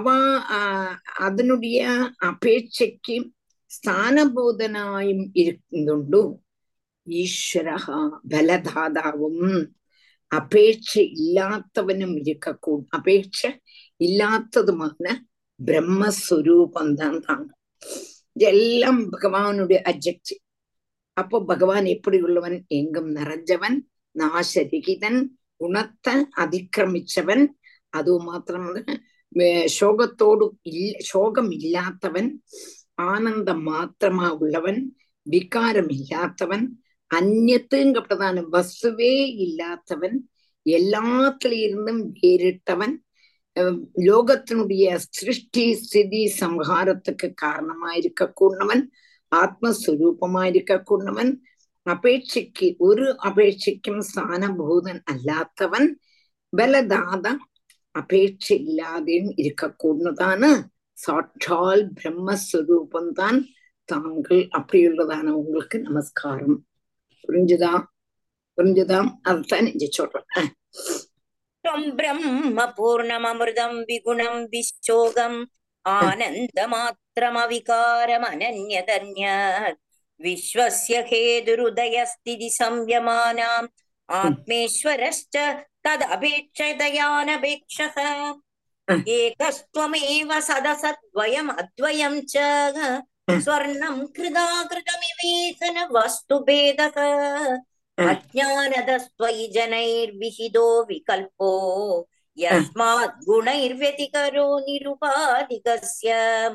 അതിനുடைய അപേക്ഷയ്ക്ക് സ്ഥാനബോധനായും ഇരിക്കുന്നുണ്ടു ஈஸ்வரஹா பலதாதாவும் அபேட்சை இல்லாதவனும் இருக்கக்கூடும், அபேட்சை இல்லாததுமான பிரம்மஸ்வரூபம் தான் தாங்க. இதெல்லாம் பகவானுடைய அட்ஜெக்டிவ். அப்போ பகவான் எப்படி உள்ளவன்? எங்கும் நிறைஞ்சவன், நாசரிகிதன், குணத்தை அதிக்கிரமிச்சவன், அது மாத்திரமல்ல சோகத்தோடு இல்ல சோகம் இல்லாதவன், ஆனந்தம் மாத்திரமா உள்ளவன், விகாரம் இல்லாதவன், அந்நியத்துங்கப்பட்டதான வஸ்துவே இல்லாதவன், எல்லாத்துல இருந்தும் வேறிட்டவன், லோகத்தினுடைய சிருஷ்டி ஸ்திதி சம்ஹாரத்துக்கு காரணமாயிருக்க கூடவன், ஆத்மஸ்வரூபமாயிருக்க கூடவன், அபேட்சைக்கு ஒரு அபேட்சைக்கும் ஸ்தானபூதன் அல்லாதவன், பலதாத அபேட்சை இல்லாதையும் இருக்க கூடதான சாட்சால் பிரம்மஸ்வரூபம் தான் தாங்கள். அப்படியுள்ளதான உங்களுக்கு நமஸ்காரம். புரிஞ்சுதா? புரிஞ்சுதா? அதுதான் நெஞ்சு சொல்றேன். பிரம்ம பூர்ணமமிர்தம் விகுணம் விஸ்சோகம் ஆனந்தமாத்திரமவிகாரம் அனன்யதன்யாத் விஸ்வஸ்ய ஹேதுருதயஸ்திதி சம்யமானாம் ஆத்மேஸ்வரஸ்ச ததபேட்சதயானபேக்ஷः ஏகஸ்த்வமேவ சதசத்வயம் அத்வயம் ச ஸ்வர்ணம் கிருதாகிருதமிவேசன வஸ்துபேதக அஜ்ஞானதஸ்த்வயி ஜனைர்விஹிதோ விகல்போ யஸ்மாத் குணைர்வ்யதிகரோ நிருபாதிகஸ்ய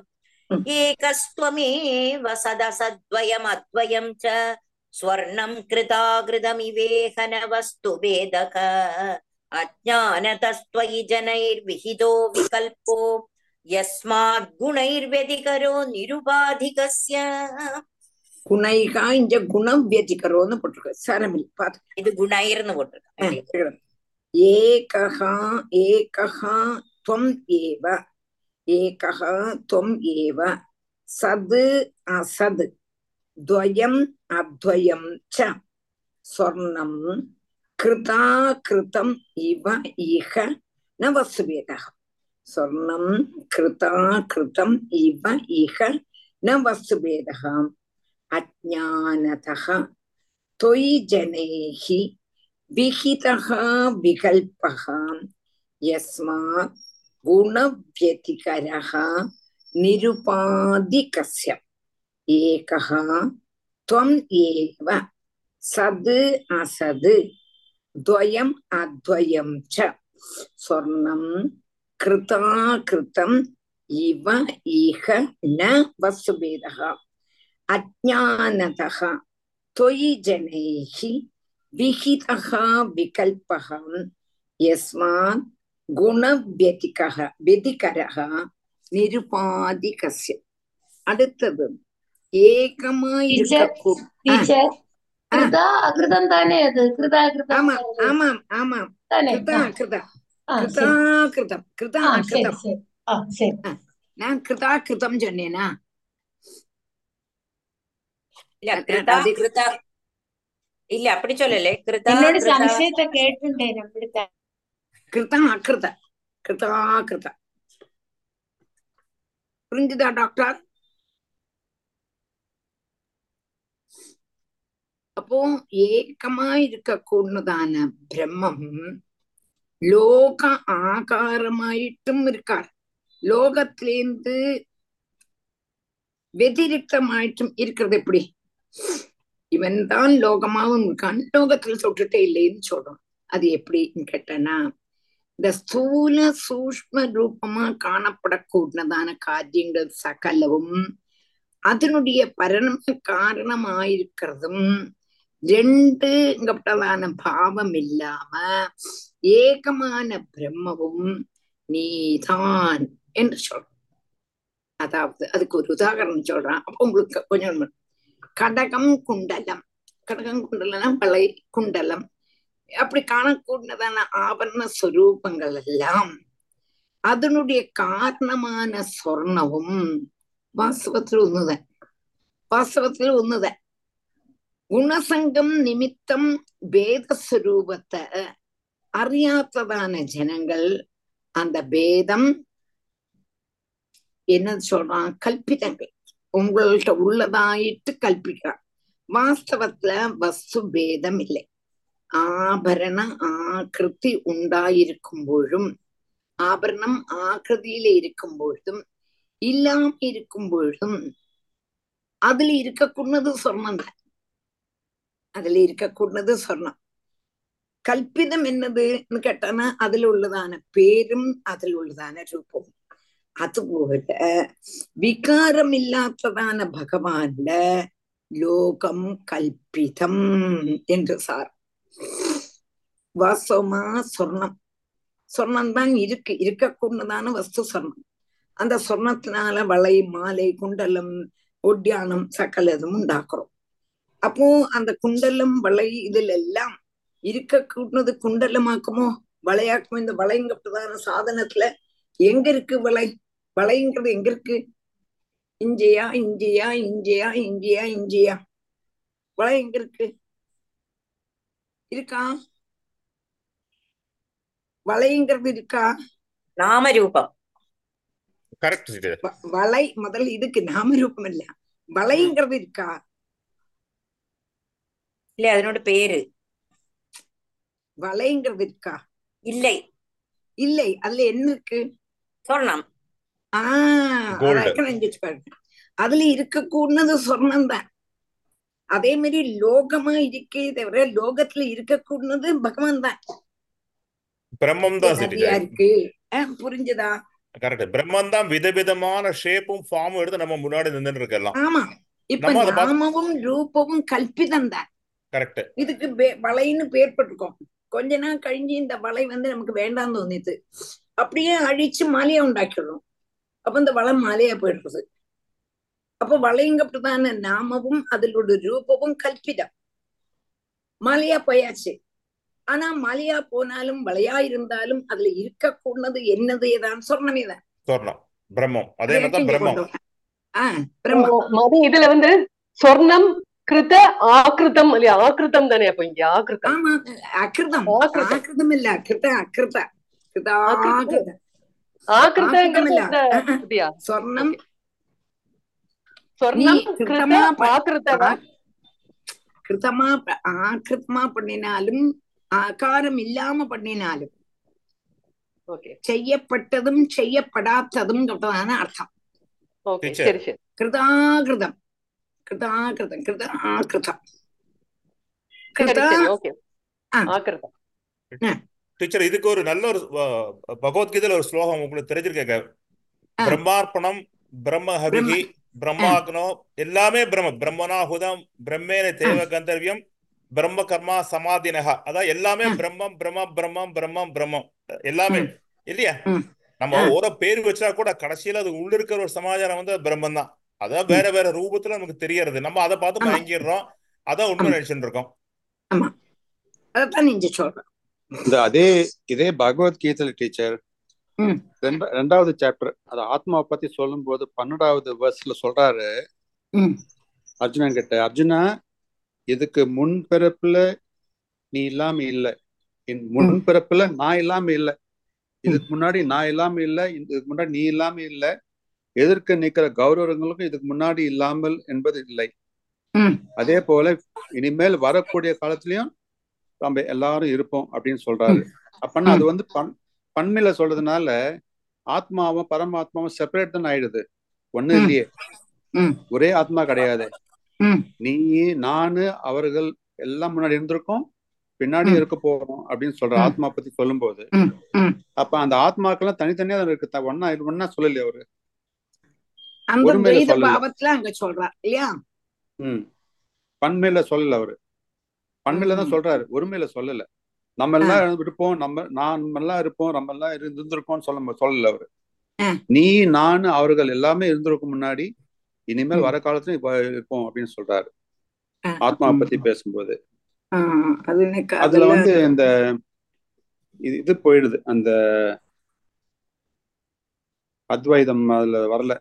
ஏகஸ்த்வமேவ சதசத்வயம் அத்வயம் ச ஸ்வர்ணம் கிருதாகிருதமிவேகன வஸ்துபேதக அஜ்ஞானதஸ்த்வயி ஜனைர்விஹிதோ விகல்போ யஸ்மாத் குணைர்வ்யதிகரோ நிருபாதிகஸ்ய. குணைகா இங்க குணம் வியதிகரோன்னு போட்டிருக்க. சரமில் பாத்து இது குணைர்னு போட்டிருக்க. ஏகஹா ஏகஹா த்வம் ஏவ ஏகஹா த்வம் ஏவ சது அசது துவயம் அத்வயம் ச ஸ்வர்ணம் கிருதா கிருதம் இவ இஹ ந வஸ்துபேதः. ஸ்வர்ணம் கிருதா கிருதம் இவ இஹ ந வஸ்துபேதः அஜ்ஞானதः தொயி ஜனைஹி விஹிதः விகல்பः யஸ்மாத் குணவ்யதிகரः நிருபாதிகஸ்ய ஏகः த்வம் ஏவ சது அசது துவயம் அத்வயம் ச ஸ்வர்ணம் கிருதா கிருதம் இவ இஹ ந வஸ்துபேதः அஜ்ஞானதः தொயி ஜனைஹி விஹிதः விகல்பः யஸ்மாத் குணவ்யதிகः வெதிகரः நிருபாதிகஸ்ய. அடுத்தது ஏகமாயிருக்க. அகிருதம் தானே அது? கிருதாகிருதம். ஆமாம் ஆமாம் கிருதா கிருதா கிருதா கிருதம் கிருதா கிருதம். நான் கிருதா கிருதம் சொன்னேனா? இல்ல அப்படி சொல்லல. கிருதா சம்சயத்தை கேட்டுட்டேன். கிருதா கிருத கிருதா கிருத. புரிஞ்சுதா டாக்டர்? அப்போ ஏக்கமா இருக்க கூடதான பிரம்மம் லோக ஆகாரமாயிட்டும் இருக்கார், லோகத்திலேந்து வெதிரிக்தமாயிட்டும் இருக்கிறது. எப்படி? இவன் தான் லோகமாவும் இருக்கான், லோகத்துல தொட்டுட்டே இல்லைன்னு சொல்றோம். அது எப்படின்னு கேட்டனா, இந்த ஸ்தூல சூஷ்ம ரூபமா காணப்படக்கூடியதான காரியங்கள் சகலவும் அதனுடைய பரணம காரணமாயிருக்கிறதும் ரெண்டுங்கப்பட்டதான பாவம் இல்லாம ஏகமான பிரம்மவும் நீதான் என்று சொல்றோம். அதாவது அதுக்கு ஒரு உதாரணம் சொல்றான். அப்போ உங்களுக்கு கொஞ்சம் கடகம் குண்டலம், கடகம் குண்டலம் வளை குண்டலம் அப்படி காணக்கூடியதான ஆபரண ஸ்வரூபங்கள் எல்லாம் அதனுடைய காரணமான சொர்ணவும் வாஸ்தவத்தில் ஒண்ணுதான், வாஸ்தவத்தில் ஒண்ணுதான். குணசங்கம் நிமித்தம் பேதஸ்வரூபத்தை அறியாததான ஜனங்கள் அந்த பேதம் என்ன சொல்றான், கல்பிதங்கள் உங்கள்கிட்ட உள்ளதாயிட்டு கல்பிக்கிறான். வாஸ்தவத்துல வஸ்து பேதம் இல்லை. ஆபரண ஆகிருதி உண்டாயிருக்குമ്പോழும் ஆபரணம் ஆகிருதியில இருக்கும் பொழுதும் இல்லாம இருக்கும் பொழுதும் அதுல இருக்கக்கூடது சொர்ணம் தான். அதுல இருக்கக்கூடது சொர்ணம். கல்பிதம் என்னதுன்னு கேட்டானா அதுல உள்ளதான பேரும் அதுல உள்ளதான ரூபம். அதுபோல விகாரம் இல்லாததான பகவான்ல லோகம் கல்பிதம் என்று சார். வாஸ்தவமா சொர்ணம் சொர்ணம் தான் இருக்கு, இருக்கக்கூடதான வஸ்து சொர்ணம். அந்த சொர்ணத்தினால வளை மாலை குண்டலம் ஒட்டியானம் சகலதும் உண்டாக்குறோம். அப்போ அந்த குண்டலம் வளை இதுல எல்லாம் இருக்கக்கூடது குண்டலமாக்குமோ வளையாக்குமோ? இந்த வளைங்கப்பட்டதான சாதனத்துல எங்க இருக்கு வளை? வளைங்கிறது எங்க இருக்கு? இஞ்சியா இஞ்சியா இஞ்சியா இஞ்சியா இஞ்சியா வளை எங்க இருக்கு? இருக்கா? வளைங்கிறது இருக்கா? நாமரூபம். வளை முதல்ல இதுக்கு நாமரூபம் இல்ல, வளைங்கிறது இருக்கா? இல்ல, அதனோட பேரு வளைங்கிறது இருக்கா? இல்லை இல்லை. அதுல என்ன இருக்கு? சொர்ணம். ஆஹ் பாருங்க, அதுல இருக்கக்கூடது சொர்ணம் தான். அதே மாதிரி லோகமா இருக்கே தவிர லோகத்துல இருக்கக்கூடது பகவான் தான், பிரம்மம் தான் இருக்கு. புரிஞ்சுதா? கரெக்ட். பிரம்மன் தான் விதவிதமான ஷேப்பும் ஃபார்மும் எடுத்து நம்ம முன்னாடி நின்று இருக்கலாம். ஆமா, இப்ப நாமமும் ரூபமும் கல்பிதம் தான். கரெக்ட். இதுக்கு வளைன்னு பேர் பட்டிருக்கோம். கொஞ்ச நாள் கழிஞ்சு இந்த வளை வந்து நமக்கு வேண்டாம் தோணிது, அப்படியே அழிச்சு மாலையா உண்டாக்கிடுறோம். அப்ப இந்த வளை மாலையா போயிடுறது. அப்ப வளைங்கப்பட்டதான நாமமும் அதிலோட ரூபமும் கல்பிதம், மாலையா போயாச்சு. ஆனா மலையா போனாலும் வளையா இருந்தாலும் அதுல இருக்கக்கூடது என்னது ஏதான் சொர்ணமே தான். சொர்ணம் பிரம்மம். அதே மாதிரி பிரம்மம். ஆஹ் பிரம்மம். மதி இதுல வந்து சொர்ணம் கிருத ஆக்ருதம் இல்லையா? ஆக்ருதம் தானே அப்ப இங்க ஆக்ருதம். ஆமா, அக்ருதம். ஆக்ருதம் இல்ல, கிருத அக்ருத கிருதா ஆக்ருத ஆக்ருதம் இல்ல. சொர்ணம் சொர்ணம் கிருதமா ஆக்ருதமா கிருதமா ஆக்ருதமா பண்ணினாலும் ஆகாரம் இல்லாம பண்ணினாலும் செய்யப்பட்டதும் செய்யப்படாததும் அர்த்தம். கிருதாகிருதம் கிருதாகிருதம் கிருத ஆகிருதம் டீச்சர், இதுக்கு ஒரு நல்ல ஒரு பகவத்கீதையில ஒரு ஸ்லோகம் உங்களுக்கு தெரிஞ்சிருக்க. பிரம்மார்ப்பணம் பிரம்ம ஹவிகி பிரம்மாக்னோ எல்லாமே பிரம்ம பிரம்மனாஹுதம் பிரம்மேன தேவ கந்தர்வியம் பிரம்ம கர்மா சமாதினகா. அதான் எல்லாமே பிரம்மம் பிரம்மம் பிரம்மம் பிரம்மம் பிரம்மம் எல்லாமே இல்லையா? நம்ம ஓரோ பேர் வச்சா கூட கடைசியில அது உள்ள இருக்கிற ஒரு சமாச்சாரம் வந்து பிரம்மன் தான். அதான் வேற வேற ரூபத்துல நமக்கு தெரியறது. நம்ம அதை பார்த்து மயங்கிடுறோம். அதான் உண்மை நினைச்சுட்டு இருக்கோம். இந்த அதே இதே பகவத்கீதையில டீச்சர் ரெண்டாவது சாப்டர் அது ஆத்மாவை பத்தி சொல்லும் போது பன்னெண்டாவது வர்ஸ்ல சொல்றாரு அர்ஜுனன் கிட்ட, அர்ஜுனா இதுக்கு முன்பிறப்புல நீ இல்லாம இல்ல, முன்பிறப்புல நான் இல்லாம இல்ல, இதுக்கு முன்னாடி நான் இல்லாம இல்ல, இதுக்கு முன்னாடி நீ இல்லாம இல்ல, எதிர்க்க நிக்கிற கௌரவங்களுக்கும் இதுக்கு முன்னாடி இல்லாமல் என்பது இல்லை. அதே போல இனிமேல் வரக்கூடிய காலத்திலயும் நம்ம எல்லாரும் இருப்போம் அப்படின்னு சொல்றாரு. அப்பன்னா அது வந்து பண் பண்மையில சொல்றதுனால ஆத்மாவும் பரமாத்மாவும் செப்பரேட் தான் ஆயிடுது, ஒண்ணு இல்லையே, ஒரே ஆத்மா கிடையாது. நீ நானு அவர்கள் எல்லாம் முன்னாடி இருந்திருக்கோம், பின்னாடி இருக்க போறோம் அப்படின்னு சொல்ற ஆத்மா பத்தி சொல்லும் போது அப்ப அந்த ஆத்மாக்கெல்லாம் தனித்தனியா இருக்கு, ஒன்னா ஒன்னா சொல்லலையே அவரு, உம் பண்மையில சொல்லல அவரு, பண்மையில தான் சொல்றாரு, ஒருமையில சொல்லல. நம்ம எல்லாம் இருப்போம், நம்ம நான் எல்லாம் இருப்போம், நம்ம எல்லாம் இருந்திருக்கோம்னு சொல்ல சொல்லல அவரு. நீ நான் அவர்கள் எல்லாமே இருந்திருக்கும் முன்னாடி, இனிமேல் வர காலத்துல இருப்போம் அப்படின்னு சொல்றாரு ஆத்மாவை பத்தி பேசும்போது. அதுல வந்து இந்த இது போயிடுது, அந்த அத்வைதம் அதுல வரல,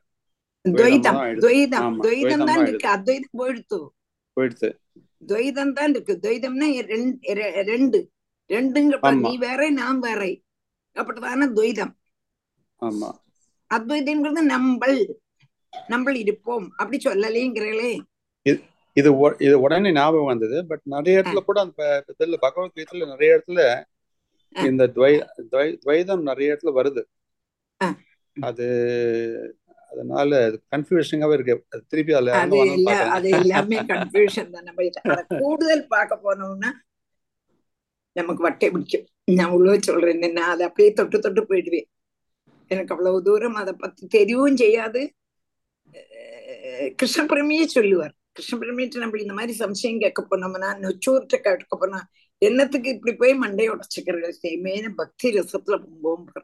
போயிடுச்சு. துவைதம் தான் இருக்கு. துவைதம்னா ரெண்டு ரெண்டுங்க, நீ வேற நான் வேற அப்படித்தான துவைதம். ஆமா, அத்வைதம்ங்கிறது நம்பள் நம்பள் இருப்போம் அப்படி சொல்லலேங்கிறீங்களே. இது இது உடனே ஞாபகம் வந்தது. பட் நிறைய இடத்துல கூட அந்த இதுல பகவத்கீதையில நிறைய இடத்துல இந்த துவை துவை துவைதம் நிறைய இடத்துல வருது. அது அதனால கன்ஃபியூஷனாவே இருக்கு. திருப்பி அதுல அது இல்ல அது எல்லாமே கன்ஃபியூஷன் தான். நம்ம அதை கூடுதல் பார்க்க போனோம்னா நமக்கு வட்டை பிடிக்கும். நான் உள்ள சொல்றேன், நான் அதை அப்படியே தொட்டு தொட்டு போயிடுவேன். எனக்கு அவ்வளவு தூரம் அதை பத்தி தெரியவும் செய்யாது. கிருஷ்ணபிரமியே சொல்லுவார். கிருஷ்ணபிரமிட்டு நம்ம இந்த மாதிரி சம்சயம் கேட்க போனோம்னா, நொச்சூர்கிட்ட கேட்க போனா என்னத்துக்கு இப்படி போய் மண்டையை உடச்சுக்கிறது, சேமேன பக்தி ரசத்துல போகும்போது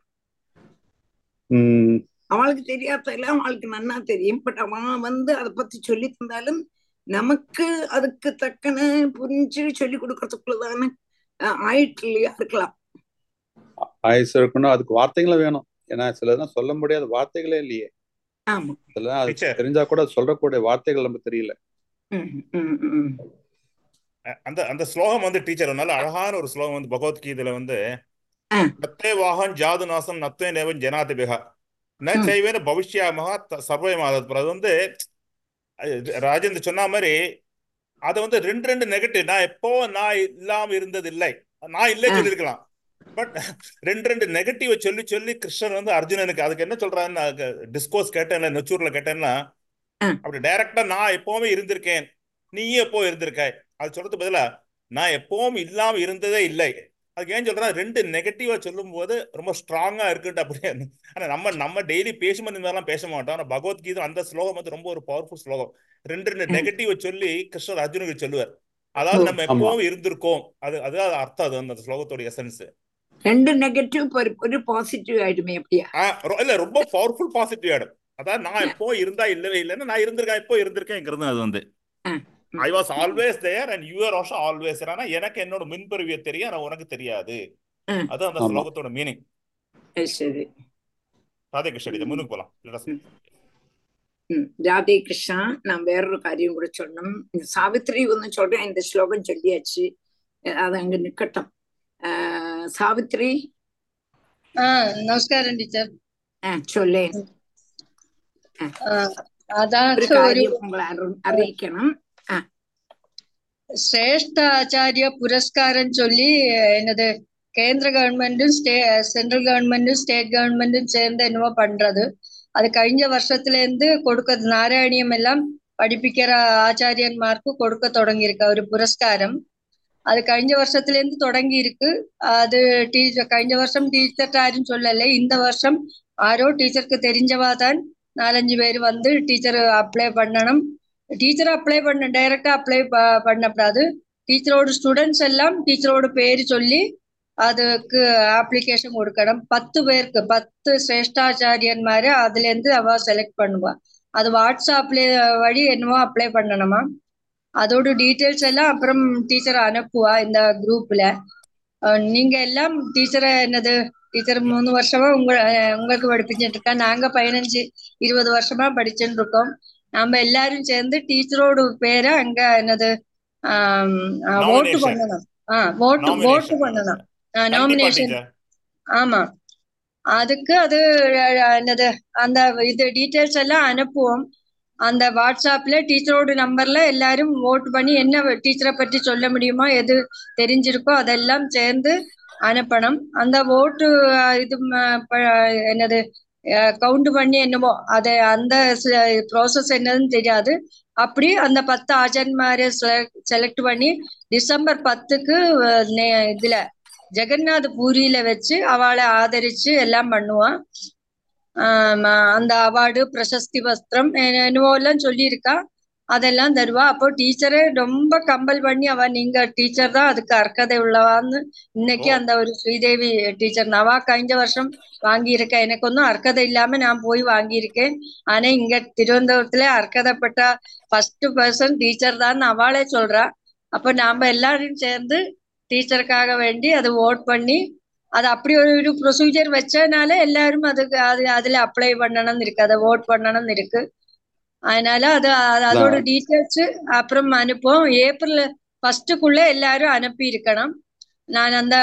அவளுக்கு தெரியாதெல்லாம் அவளுக்கு நன்னா தெரியும். பட் அவன் வந்து அதை பத்தி சொல்லி தந்தாலும் நமக்கு அதுக்கு தக்கன புரிஞ்சு சொல்லி கொடுக்கறதுக்குள்ளதான ஆயிட்டு இல்லையா இருக்கலாம். ஆயுசு இருக்கணும், அதுக்கு வார்த்தைகளும் வேணும். ஏன்னா சிலதான் சொல்ல முடியாத வார்த்தைகளே இல்லையே. ஆமா, இதெல்லாம் அது தெரிஞ்சா கூட சொல்லக்கூடிய வார்த்தைகள் நமக்கு தெரியல. அந்த அந்த ஸ்லோகம் வந்து டீச்சர் நல்ல அழகான ஒரு ஸ்லோகம் வந்து பகவத்கீதையில வந்து நத்தே வாகன் ஜாது நாசம் நத்தே நேவன் ஜனாதிபிகா நைவேன பவிஷ்யாமகா சர்வயமாக. அது வந்து ராஜேந்திர சொன்ன மாதிரி அதை வந்து ரெண்டு ரெண்டு நெகட்டிவ். நான் எப்போ நான் இல்லாம இருந்தது இல்லை, நான் இல்லை சொல்லியிருக்கலாம். பட் ரெண்டு ரெண்டு நெகட்டிவ் சொல்லி சொல்லி கிருஷ்ணன் வந்து அர்ஜுனனுக்கு அதுக்கு என்ன சொல்றான்னு டிஸ்கோஸ் கேட்டேன்ல, நெச்சூர்ல கேட்டேன்னா அப்படி டைரக்டா நான் எப்பவுமே இருந்திருக்கேன், நீயும் எப்போ இருந்திருக்காய் அது சொல்றது பதிலா நான் எப்பவும் இல்லாம இருந்ததே இல்லை. அதுக்கு ஏன் சொல்றேன், ரெண்டு நெகட்டிவா சொல்லும் போது ரொம்ப ஸ்ட்ராங்கா இருக்குன்ட்டு அப்படியே. ஆனா நம்ம நம்ம டெய்லி பேசும்போது இந்த மாதிரிலாம் பேச மாட்டோம். ஆனா பகவத்கீதை அந்த ஸ்லோகம் வந்து ரொம்ப ஒரு பவர்ஃபுல் ஸ்லோகம். ரெண்டு ரெண்டு நெகட்டிவ் சொல்லி கிருஷ்ணர் அர்ஜுனுக்கு சொல்லுவார். அதாவது நம்ம எப்பவும் இருந்திருக்கோம், அது அதுதான் அர்த்தம். அது அந்த ஸ்லோகத்தோட எசன்ஸ். ரெண்டு நெகட்டிவ் ஒரு பாசிட்டிவ் ஆயிடுமே அப்படியா? இல்ல, ரொம்ப பவர்ஃபுல் பாசிட்டிவ் ஆயிடும். அதாவது நான் எப்போ இருந்தா இல்லவே இல்லைன்னா நான் இருந்திருக்கேன், எப்போ இருந்திருக்கேங்கிறது. அது வந்து I was always there and you are also always there. ஆனா எனக்கு என்னோட மின்பருவியை தெரியும், ஆனா உனக்கு தெரியாது. அது அந்த ஸ்லோகத்தோட மீனிங். சரி, ராதே கிருஷ்ணா. இதை முன்னுக்கு போலாம். ராதே கிருஷ்ணா. நான் வேறொரு காரியம் கூட சொல்லணும். சாவித்திரி ஒன்னு சொல்றேன், இந்த ஸ்லோகம் சொல்லியாச்சு, அது அங்க நிக்கட்டும். ஆஹ் சாவித்ரி. நமஸ்காரம் டீச்சர். சொல்லே. உங்களை அறிவிக்கணும். சிரேஷ்ட ஆச்சாரிய புரஸ்காரம் சொல்லி என்னது கேந்திர கவர்மெண்டும் ஸ்டே சென்ட்ரல் கவர்மெண்டும் ஸ்டேட் கவர்மெண்டும் சேர்ந்து என்னவோ பண்றது. அது கழிஞ்ச வருஷத்துல இருந்து கொடுக்க நாராயணியம் எல்லாம் படிப்பிக்கிற ஆச்சாரியன்மார்க்கு கொடுக்க தொடங்கியிருக்கு ஒரு புரஸ்காரம். அது கழிஞ்ச வருஷத்துல இருந்து தொடங்கி இருக்கு. அது டீச்சர் கழிஞ்ச வருஷம் டீச்சர் யாரும் சொல்லல, இந்த வருஷம் ஆரோ டீச்சருக்கு தெரிஞ்சவாதான் நாலஞ்சு பேர் வந்து டீச்சர் அப்ளை பண்ணணும். டீச்சர் அப்ளை பண்ண டைரக்டா அப்ளை பண்ணப்படாது. டீச்சரோட ஸ்டூடெண்ட்ஸ் எல்லாம் டீச்சரோட பேரு சொல்லி அதுக்கு அப்ளிகேஷன் கொடுக்கணும். பத்து பேருக்கு பத்து சிரேஷ்டாச்சாரியன்மாரு அதுல இருந்து அவ செலக்ட் பண்ணுவா. அது வாட்ஸ்அப்ல வழி என்னவோ அப்ளை பண்ணணுமா. அதோட டீட்டெயில்ஸ் எல்லாம் அப்புறம் டீச்சர் அனுப்புவா இந்த குரூப்ல. நீங்க எல்லாம் டீச்சரை என்னது டீச்சர் மூணு வருஷமா உங்க உங்களுக்கு படிப்பிச்சுட்டு இருக்கா. நாங்க பதினஞ்சு இருபது வருஷமா படிச்சுட்டு இருக்கோம். நம்ம எல்லாரும் சேர்ந்து டீச்சரோட பேரை அங்க என்னது ஆஹ் ஓட்டு பண்ணணும். ஆஹ் ஓட்டு ஓட்டு பண்ணணும். நாமினேஷன். ஆமா, அதுக்கு அது என்னது அந்த இது டீட்டெயில்ஸ் எல்லாம் அனுப்புவோம். அந்த வாட்ஸ்அப்ல டீச்சரோட நம்பர்ல எல்லாரும் ஓட்டு பண்ணி என்ன டீச்சரை பற்றி சொல்ல முடியுமோ எது தெரிஞ்சிருக்கோ அதெல்லாம் சேர்ந்து அனுப்பணும். அந்த ஓட்டு இது என்னது கவுண்ட் பண்ணி என்னமோ அதை அந்த ப்ராசஸ் என்னதுன்னு தெரியாது. அப்படி அந்த பத்து ஆச்சாரியன்மாரை செலக்ட் பண்ணி டிசம்பர் பத்துக்கு இதுல ஜெகநாத் பூரியில வச்சு அவளை ஆதரிச்சு எல்லாம் பண்ணுவான். ஆஹ் அந்த அவார்டு பிரசஸ்தி வஸ்திரம் என்னவோ எல்லாம் சொல்லியிருக்கா, அதெல்லாம் தருவா. அப்போ டீச்சரை ரொம்ப கம்பல் பண்ணி அவ நீங்க டீச்சர் தான் அதுக்கு அர்ஹதை உள்ளவான்னு இன்னைக்கு அந்த ஒரு ஸ்ரீதேவி டீச்சர் நவா கழிஞ்ச வருஷம் வாங்கியிருக்கேன். எனக்கு ஒன்றும் அர்ஹதை இல்லாம நான் போய் வாங்கியிருக்கேன். ஆனா இங்க திருவனந்தபுரத்துல அர்ஹதைப்பட்ட ஃபர்ஸ்ட் பர்சன் டீச்சர் தான் அவளே சொல்றா. அப்போ நாம எல்லாரும் சேர்ந்து டீச்சருக்காக வேண்டி அதை ஓட் பண்ணி அது அப்படி ஒரு ஒரு ப்ரொசீஜர் வச்சதுனால எல்லாரும் அதுக்கு அது அதுல அப்ளை பண்ணணும்னு இருக்கு, அதை ஓட் பண்ணணும்னு இருக்கு. அதனால அது அதோட டீட்டெயில்ஸ் அப்புறம் அனுப்புவோம். ஏப்ரல் ஃபர்ஸ்டுக்குள்ள எல்லாரும் அனுப்பி இருக்கணும். நான் அந்த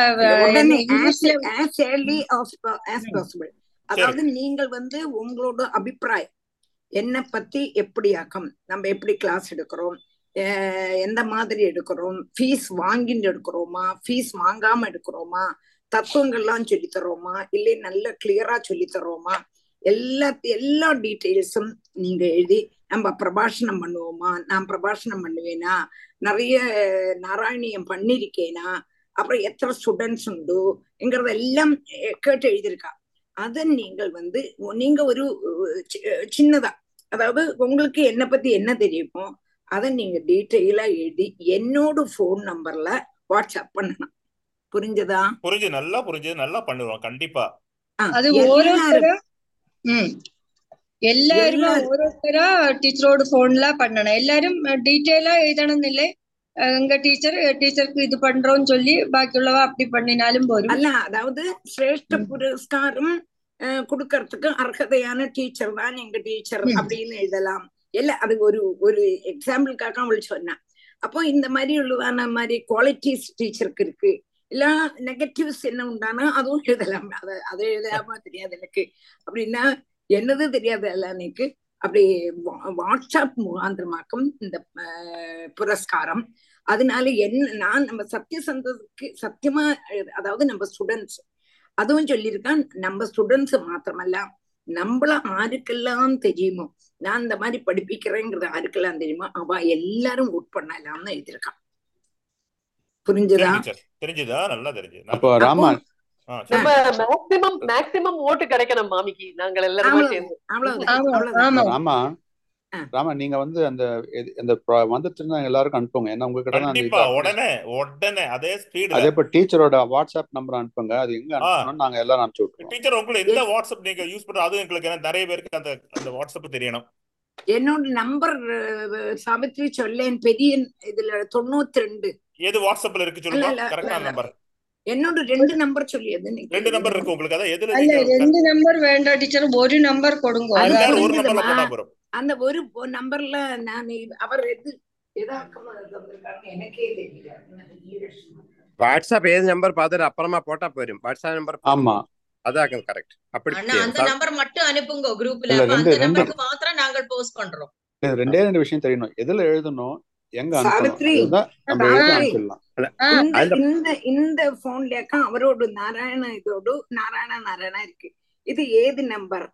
அதாவது நீங்கள் வந்து உங்களோட அபிப்பிராயம் என்ன பத்தி எப்படியாக்கம் நம்ம எப்படி கிளாஸ் எடுக்கிறோம், எந்த மாதிரி எடுக்கிறோம், ஃபீஸ் வாங்கிட்டு எடுக்கிறோமா, ஃபீஸ் வாங்காம எடுக்கிறோமா, தத்துவங்கள்லாம் சொல்லி தர்றோமா, இல்லை நல்ல கிளியரா சொல்லி தர்றோமா, எல்லா எல்லா டீட்டெயில்ஸும் நீங்க எழுதி நம்ம பிரபாஷணம் பண்ணுவோமா, நான் பிரபாஷணம் பண்ணுவேனா, நிறைய நாராயணியம் பண்ணிருக்கேனா, அப்புறம் எத்தனை ஸ்டூடெண்ட்ஸ் உண்டு என்கிறதெல்லாம் கேட்டு எழுதியிருக்கா. அதை நீங்கள் வந்து நீங்க ஒரு சின்னதா, அதாவது உங்களுக்கு என்ன பத்தி என்ன தெரியுமோ அதை நீங்க டீட்டெயிலா எழுதி என்னோட போன் நம்பர்ல வாட்ஸ்அப் பண்ணணும். புரிஞ்சதா? புரிஞ்சு, நல்லா புரிஞ்சு, நல்லா பண்ணுவோம் கண்டிப்பா. அது ஓரோருத்தரா ம் எல்லாருமே ஓரோருத்தரா டீச்சரோட போன்ல பண்ணணும். எல்லாரும் டீட்டெயிலா எழுதணும்னு எங்க டீச்சர் டீச்சருக்கு இது பண்றோம்னு சொல்லி பாக்கியுள்ளவா அப்படி பண்ணினாலும் போதும். அல்ல, அதாவது சிரேஷ்ட புரஸ்காரம் கொடுக்கறதுக்கு அர்ஹதையான டீச்சர் தான் எங்க டீச்சர் அப்படின்னு எழுதலாம். இல்ல அது ஒரு ஒரு எக்ஸாம்பிளுக்காக அவள் சொன்னா. அப்போ இந்த மாதிரி உள்ளதான மாதிரி குவாலிட்டிஸ் டீச்சருக்கு இருக்கு. இல்ல நெகட்டிவ்ஸ் என்ன உண்டானா அதுவும் எழுதலாம். அதை அதை எழுதாம தெரியாது எனக்கு அப்படின்னா என்னது தெரியாது அல்ல எனக்கு. அப்படி வாட்ஸ்அப் முகாந்திரமாக்கும் இந்த புரஸ்காரம். அதனால என்ன நான் நம்ம சத்தியசந்தத்துக்கு சத்தியமா, அதாவது நம்ம ஸ்டூடெண்ட்ஸ் அதுவும் சொல்லியிருக்கான். நம்ம ஸ்டூடெண்ட்ஸ் மாத்திரமல்ல, நம்மள ஆருக்கெல்லாம் தெரியுமோ, நான் இந்த மாதிரி படிப்பிக்கிறேங்கிறது ஆருக்கெல்லாம் தெரியுமோ அவ எல்லாரும் ஓட் பண்ணலாம்னு எழுதியிருக்கான். புரிஞ்சுதா? தெரிஞ்சுதா? நல்லா தெரிஞ்சு. அப்போ ராமா நம்ம மேக்ஸிமம் மேக்ஸிமம் ஓட்டு கிடைக்கணும் மாமிக்கு, நாங்கள் எல்லாரும் சேர்ந்து. அவ்வளவுதான். ராமா ராமா நீங்க வந்து அந்த இந்த வந்துச்சுன்னா எல்லாருக்கும் அனுப்புங்க. ஏன்னா உங்ககிட்ட தான் உடனே உடனே அதே ஸ்பீட். அதே போல டீச்சரோட வாட்ஸ்அப் நம்பர் அனுப்புங்க. அது எங்க அனுப்பணும் நாங்க எல்லாரும் அனுப்பிச்சு விட்டுருவோம். டீச்சர் உங்களுக்கு எந்த வாட்ஸ்அப் நீங்க யூஸ் பண்ற அது எங்களுக்கு நிறைய பேருக்கு அந்த அந்த வாட்ஸ்அப் தெரியணும். என்னோட நம்பர் சாவித்ரி சொல்லேன் பெரிய இதுல தொண்ணூத்தி ரெண்டு. எது வாட்ஸ்அப்ல இருக்கு சொல்லுங்க, கரெக்டான நம்பர். என்னோட ரெண்டு நம்பர் சொல்லியது. ரெண்டு நம்பர் இருக்கு உங்களுக்கு. அத எதுல நீங்க ரெண்டு நம்பர் வேண்டாம் டீச்சர், ஒரு நம்பர் கொடுங்க. ஒரு நம்பர்ல போனா போறோம். அந்த ஒரு நம்பர்ல நான் அவர் எது எதாக்கமா தந்திருக்காங்க எனக்கே தெரியல. வாட்ஸ்அப் ஏது நம்பர் பார்த்துட்டு அப்புறமா போட்டா போயிடும். வாட்ஸ்அப் நம்பர் ஆமா அதாங்க கரெக்ட். அப்படி அந்த நம்பர் மட்டும் அனுப்புங்க குரூப்ல. அந்த நம்பருக்கு மாத்திரம் நாங்கள் போஸ்ட் பண்றோம். ரெண்டே ரெண்டு விஷயம் தெரியணும். எதுல எழுதணும், எங்க அனுப்பணும், நம்ம எழுதி அனுப்பிடலாம். இந்த இந்த போன்லக்கா அவரோட நாராயண இதோடு நாராயண நாராயணா இருக்கு. இது ஏது நம்பர்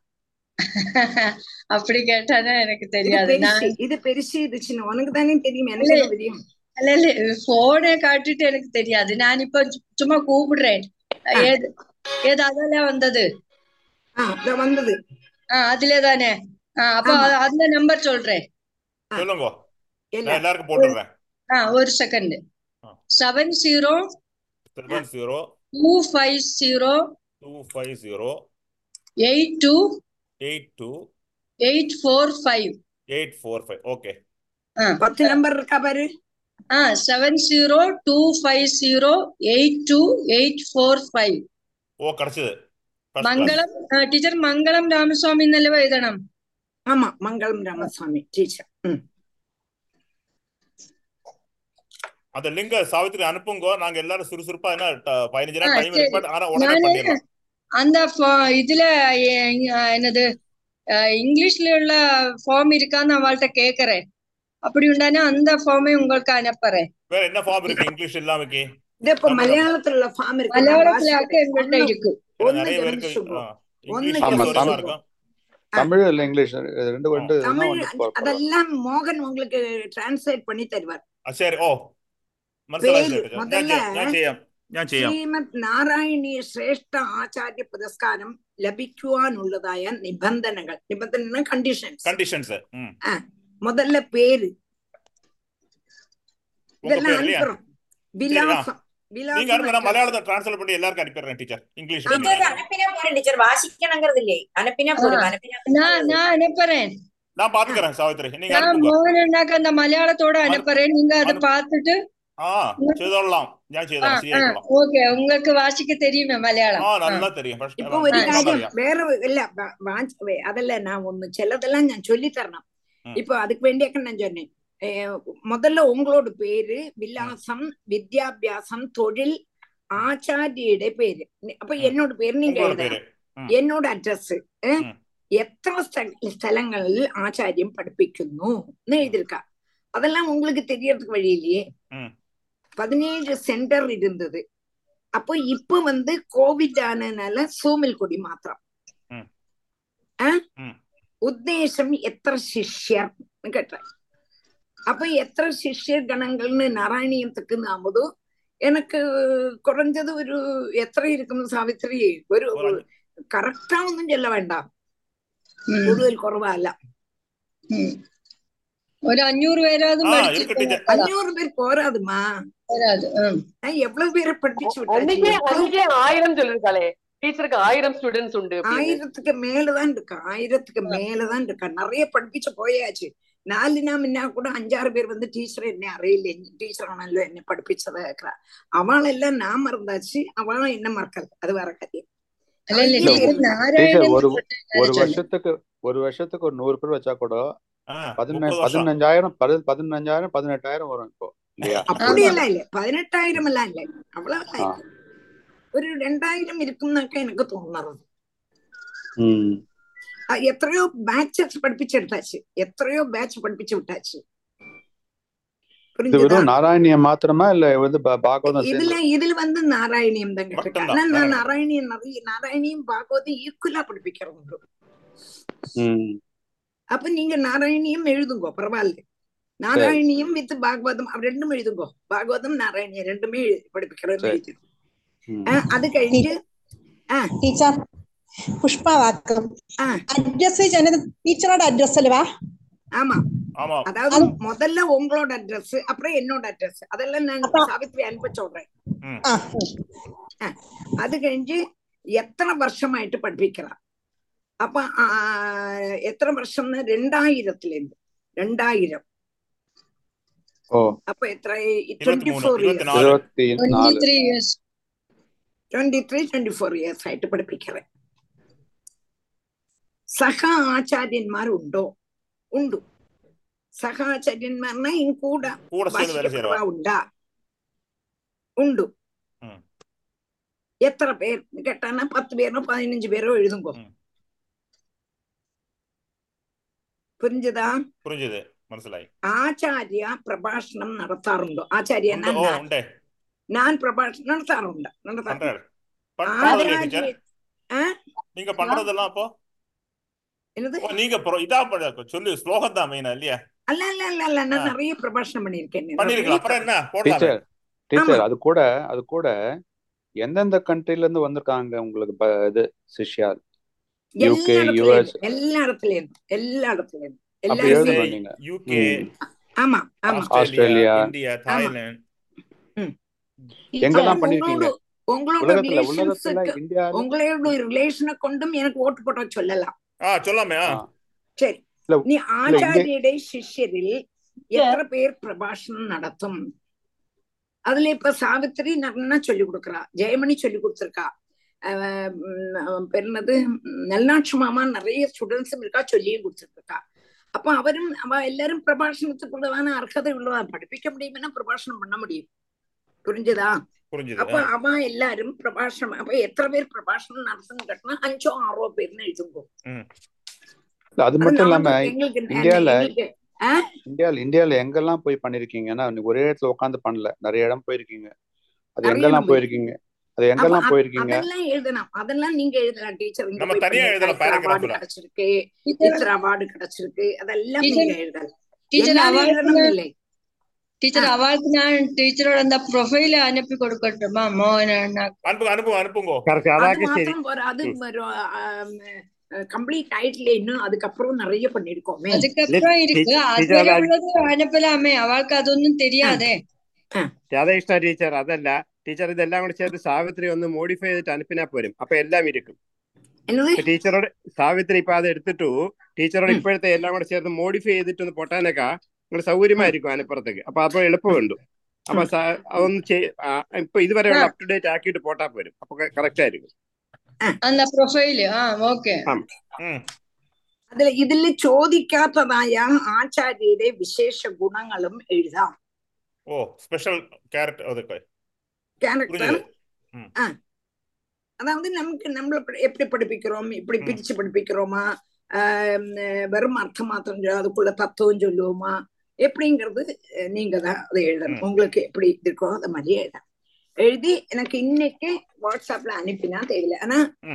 அப்படி கேட்டாதான் எனக்கு தெரியாது. இது பெருசு இது சின்ன, உனக்கு தானே தெரியும், எனக்கு தெரியும். இல்ல இல்ல போனை காட்டிட்டு எனக்கு தெரியாது. நான் இப்ப சும்மா கூப்பிடுறேன். ஏது ஏது அதெல்லாம் வந்தது வந்தது அதுல தானே. அப்ப அந்த நம்பர் சொல்றேன், சொல்லுங்க. எல்லாருக்கும் போட்டுறேன். ஒரு second. Seven zero seven zero two five zero two five zero eight two eight two eight four five eight four five. Okay, பத்து நம்பர் இருக்கா பாரு. Seven zero two five zero eight two eight four five. ஓ கிடைச்சது. மங்களம் டீச்சர், மங்களம் ராமசுவாமி நல்லவா எழுதணும். ஆமா, மங்களம் ராமசுவாமி டீச்சர். அந்த லிங்க் சாவித்திரி அனுப்புங்க. நாங்க எல்லாரும் சுறுசுறுப்பா என்ன பதினஞ்சு நாள் டைம் இருக்கு, ஆனா உடனே பண்ணிடலாம். அந்த இதுல என்னது இங்கிலீஷ்ல உள்ள ஃபார்ம் இருக்கான்னு அவள்கிட்ட கேக்குறேன். அப்படி உண்டானே அந்த ஃபார்மே உங்களுக்கு அனுப்புறேன். வேற என்ன ஃபார்ம் இருக்கு இங்கிலீஷ் இல்லாமக்கு? இப்ப மலையாளத்துல உள்ள ஃபார்ம் இருக்கு. மலையாளத்துல எங்கள்கிட்ட இருக்கு. நிறைய பேருக்கு தமிழ் இல்ல இங்கிலீஷ் ரெண்டு ரெண்டு அதெல்லாம் மோகன் உங்களுக்கு டிரான்ஸ்லேட் பண்ணி தருவார். சரி. ஓ ശ്രീമദ് നാരായണീയ ശ്രേഷ്ഠ ആചാര്യ പുരസ്കാരം ലഭിക്കുവാനുള്ളതായ നിബന്ധനകൾ നിബന്ധന കണ്ടീഷൻസ് കണ്ടീഷൻസ് முதல்ல பேரு இதெல்லாம் அனுப்புறோம். விலாசம் நீங்க அனுப்புனா மலையாளத்தை டிரான்ஸ்லேட் பண்ணி எல்லாருக்கும் அனுப்பிடுறேன் டீச்சர். இங்கிலீஷ் அனுப்பினா போறேன் டீச்சர், வாசிக்கணுங்கிறது இல்லை. அனுப்பினா போறேன். நான் நான் அனுப்புறேன். நான் பாத்துக்கறேன் சாவித்ரி. நீங்க அனுப்புங்க. மோகன் அண்ணாக்கு அந்த மலையாளத்தோட அனுப்புறேன். நீங்க அதை பார்த்துட்டு செய்தோலாம். ഞാൻ ചെയ്തോളാം, ശരിയായിക്കോളാം. ஓகே, உங்களுக்கு வாசிக்க தெரியுமே மலையாளம்? ആ நல்லா தெரியும். இப்போ ஒரு காரியம் வேற இல்ல, அதல்ல நான் ஒண்ணு சிலதெல்லாம் நான் சொல்லி தரணும். இப்போ அதுக்கு வேண்டியக்க நான் சொன்னேன். முதல்ல உங்களோட பேரு, விலாசம், வித்யாபியாசம், தொழில், ஆச்சாரியோட பேரு. அப்ப என்னோட பேரு நீங்க எழுதலாம். என்னோட அட்ரஸ், எத்தனை ஸ்தலங்களில் ஆச்சாரியம் படிப்பிக்கணும் எழுதியிருக்கா. அதெல்லாம் உங்களுக்கு தெரியறதுக்கு வழி இல்லையே. பதினேழு சென்டர் இருந்தது. அப்போ இப்ப வந்து கோவிட் ஆனதுனால சூமில் கொடி மாத்திரம். உத்தேசம் எത്ര ശിഷ്യർ கேட்டேன். அப்ப எത്ര ശിഷ്യர் கணங்கள்னு நாராயணியத்துக்கு நாமதோ எனக்கு குறைஞ்சது ஒரு எത്ര இருக்கும் சாவித்திரி, ஒரு கரெக்டா ஒன்னும் சொல்ல வேண்டாம், കൂടുതൽ കുറവല്ല, ஒரு அஞ்சூறு பேராவது அஞ்சூறு பேர் போராதுமா, எவ்வளவு பேரை படிச்சு விட்டாச்சு. ஆயிரம் சொல்லிருக்காளே டீச்சருக்கு, ஆயிரம் ஸ்டூடெண்ட்ஸ் உண்டு. ஆயிரத்துக்கு மேலதான் இருக்கா, ஆயிரத்துக்கு மேலதான் இருக்கா, நிறைய படிப்பிச்சு போயாச்சு. நாலு நாள் முன்னா கூட அஞ்சாறு பேர் வந்து டீச்சர் என்ன அறையில டீச்சர் ஆனாலும் என்ன படிப்பிச்சதா இருக்கிறா. அவளெல்லாம் நான் மறந்தாச்சு, அவளும் என்ன மறக்கல, அது வேற காரியம். ஒரு வருஷத்துக்கு ஒரு வருஷத்துக்கு ஒரு நூறு பேர் வச்சா கூட பதினஞ்சாயிரம் பதினஞ்சாயிரம் பதினெட்டாயிரம் வரும் இப்போ இல்லையா? அப்படி எல்லாம் இல்ல, பதினெட்டாயிரம் எல்லாம் இல்ல, அவ்வளவு ஒரு ரெண்டாயிரம் இருக்கும்னாக்க எனக்கு தோணுறது. எத்தனையோ பேட்சஸ் படிப்பிச்சு எடுத்தாச்சு, எத்தனையோ பேட்ச் படிப்பிச்சு விட்டாச்சு. நாராயணியம் மாத்திரமா இல்ல வந்து பாகவதம்? இதுல இதுல வந்து நாராயணியம் தான் கேட்டிருக்கேன். ஆனா நான் நாராயணியம் நிறைய நாராயணியும் பாகவதம் ஈக்குவலா படிப்பிக்கிறவங்க. அப்ப நீங்க நாராயணியம் எழுதுங்கோ, பரவாயில்ல. நாராயணியம் வித் பாகவதம் ரெண்டும் எழுதுங்கோ. பாகவதம் நாராயணியம் ரெண்டுமே படிப்பிக்கிறோம். அது കഴിഞ്ഞ് ടീച്ചർ പുഷ്പവാക്കം அட்ரஸ் டீச்சரோட அட்ரஸ் அல்லவா? ஆமா, அதாவது முதல்ல உங்களோட அட்ரஸ், அப்புறம் என்னோட அட்ரஸ், அதெல்லாம் நான் சாவித்ரி அனுப்ப சொல்றேன். அது കഴിഞ്ഞ് எத்தனை வருஷமாயிட்டு படிப்பிக்கலாம். அப்ப எத்தனை வருஷம்னா ரெண்டாயிரத்துல இருந்து ரெண்டாயிரம் அப்ப எത്ര twenty four years twenty three twenty four years ആയിട്ട് പഠിപ്പിக்கிறேன். സഹ ആചാര്യന്മാർ ഉണ്ടോ? ഉണ്ട്. സഹ ആചാര്യന്മാർனா ഇൻ കൂടെ ഉണ്ടാ ഉണ്ട്. എത്ര പേർ കേട്ടാ പത്ത് പേരോ പതിനഞ്ച് പേരോ എഴുതുമ്പോ புரிஞ்சுதா? புரிஞ்சுது, മനസ്സിലായി. ആചാര്യ പ്രഭാഷണം നടത്താറുണ്ടോ? ആചാര്യ ഞാൻ പ്രഭാഷണം നടത്താറുണ്ട്. நீங்க பண்றதெல்லாம் அப்போ நீங்க இதா சொல்லு ஸ்லோகம் தான் மெயினா இல்லையா? அல்ல அல்ல அல்ல அல்ல நான் நிறைய பிரபாஷணம் பண்ணிருக்கேன். பண்ணிருக்கலாம். அப்புறம் என்ன போடலாம் டீச்சர். அது கூட அது கூட எந்தெந்த கண்ட்ரில இருந்து வந்திருக்காங்க உங்களுக்கு இது சிஷ்யா? யூகே, யுஎஸ், எல்லா இடத்துலயும் எல்லா இடத்துலயும் எல்லா யூகே, ஆமா ஆமா, ஆஸ்திரேலியா, இந்தியா, தாய்லாந்து, எங்கெல்லாம் பண்ணிருக்கீங்க? உங்களோட உங்களோட ரிலேஷனை கொண்டும் எனக்கு ஓட்டு போட்ட சொல்லலாம். சொல்லாமே. சரி, நீ ஆச்சாரியடைய சிஷ்யரில் எத்தனை பேர் பிரபாஷணம் நடத்தும்? அதுல இப்ப சாவித்திரி நல்லா சொல்லி கொடுக்குறா, ஜெயமணி சொல்லி கொடுத்துருக்கா, பெருனது நல்லாட்சி மாமா நிறைய ஸ்டூடெண்ட்ஸும் இருக்கா, சொல்லியும் கொடுத்துருக்கா. அப்ப அவரும் அவ எல்லாரும் பிரபாஷணத்துக்குள்ளதான அர்ஹதை உள்ளதா, படிப்பிக்க முடியும்னா பிரபாஷணம் பண்ண முடியும். புரிஞ்சுதா? அப்ப அவ எல்லாரும் பிரபாஷணம், அப்ப எத்தனை பேர் பிரபாஷணம் நடத்துன்னு கேட்டா அஞ்சோ ஆறோ பேர்னு எழுதுங்கோ. அது மட்டும் இல்லாம இந்தியால இந்தியால இந்தியால எங்கெல்லாம் போய் பண்ணிருக்கீங்கன்னா ஒரே இடத்துல உட்காந்து பண்ணல, நிறைய இடம் போயிருக்கீங்க. அது எங்கெல்லாம் போயிருக்கீங்க? அது எங்கெல்லாம் போயிருக்கீங்க? அதெல்லாம் எழுதலாம், அதெல்லாம் நீங்க எழுதலாம் டீச்சர். நம்ம தனியா எழுதலாம், அவார்டு கிடைச்சிருக்கு, டீச்சர் அவார்டு கிடைச்சிருக்கு, அதெல்லாம் நீங்க எழுதலாம். எல்லாரும் எழுதணும் இல்லை. டீச்சர் அவளுக்கு நான் டீச்சரோட அந்த ப்ரொஃபைல அனுப்பி கொடுக்கட்டுமா? மோகன் அனுப்புங்க அனுப்புங்க அனுப்புங்க. அது கம்ப்ளீட் ஆயிட்டுல இன்னும் அதுக்கப்புறம் நிறைய பண்ணிருக்கோமே. அதுக்கப்புறம் இருக்கு, அதுவரை உள்ளது அனுப்பலாமே. அவளுக்கு அது ஒன்னும் தெரியாதே. രാധാകൃഷ്ണ ടീച്ചർ അതല്ല ടീച്ചർ, ഇതെല്ലാം കൂടെ ചേർത്ത് സാവിത്രി ഒന്ന് മോഡിഫൈ ചെയ്തിട്ട് അനുപ്പിനാ പോരും, അപ്പൊ എല്ലാം ഇരിക്കും. ടീച്ചറോട് സാവിത്രി ഇപ്പൊ അത് എടുത്തിട്ടു ടീച്ചറോട് ഇപ്പോഴത്തെ എല്ലാം കൂടെ ചേർത്ത് മോഡിഫൈ ചെയ്തിട്ട് ഒന്ന് പൊട്ടാനൊക്കെ നിങ്ങൾ സൗകര്യമായിരിക്കും അതിനപ്പുറത്തേക്ക്. അപ്പൊ അപ്പൊ എളുപ്പമുണ്ട്. അപ്പൊ അതൊന്ന് ഇപ്പൊ ഇതുവരെയുള്ള അപ് ടു ഡേറ്റ് ആക്കിയിട്ട് പോട്ടാ പോരും, അപ്പൊ കറക്റ്റ് ആയിരിക്കും. അതിൽ ഇതിൽ ചോദിക്കാത്തതായ ആചാര്യയുടെ വിശേഷ ഗുണങ്ങളും എഴുതാം. ഓ, സ്പെഷ്യൽ ക്യാരക്ടർ അതൊക്കെ கேரக்டர். அதாவது நமக்கு நம்மள எப்படி படிப்பிக்கிறோம், இப்படி பிரிச்சு படிப்பிக்கிறோமா, வெறும் அர்த்தம் மாத்திரம் அதுக்குள்ள தத்துவம் சொல்லுவோமா, எப்படிங்கிறது நீங்க தான் அதை எழுதணும். உங்களுக்கு எப்படி இருக்கோ அதை மாதிரி எழுதணும். எழுதி எனக்கு இன்னைக்கு வாட்ஸ்அப்ல அனுப்பினா தெரியல. ஆனா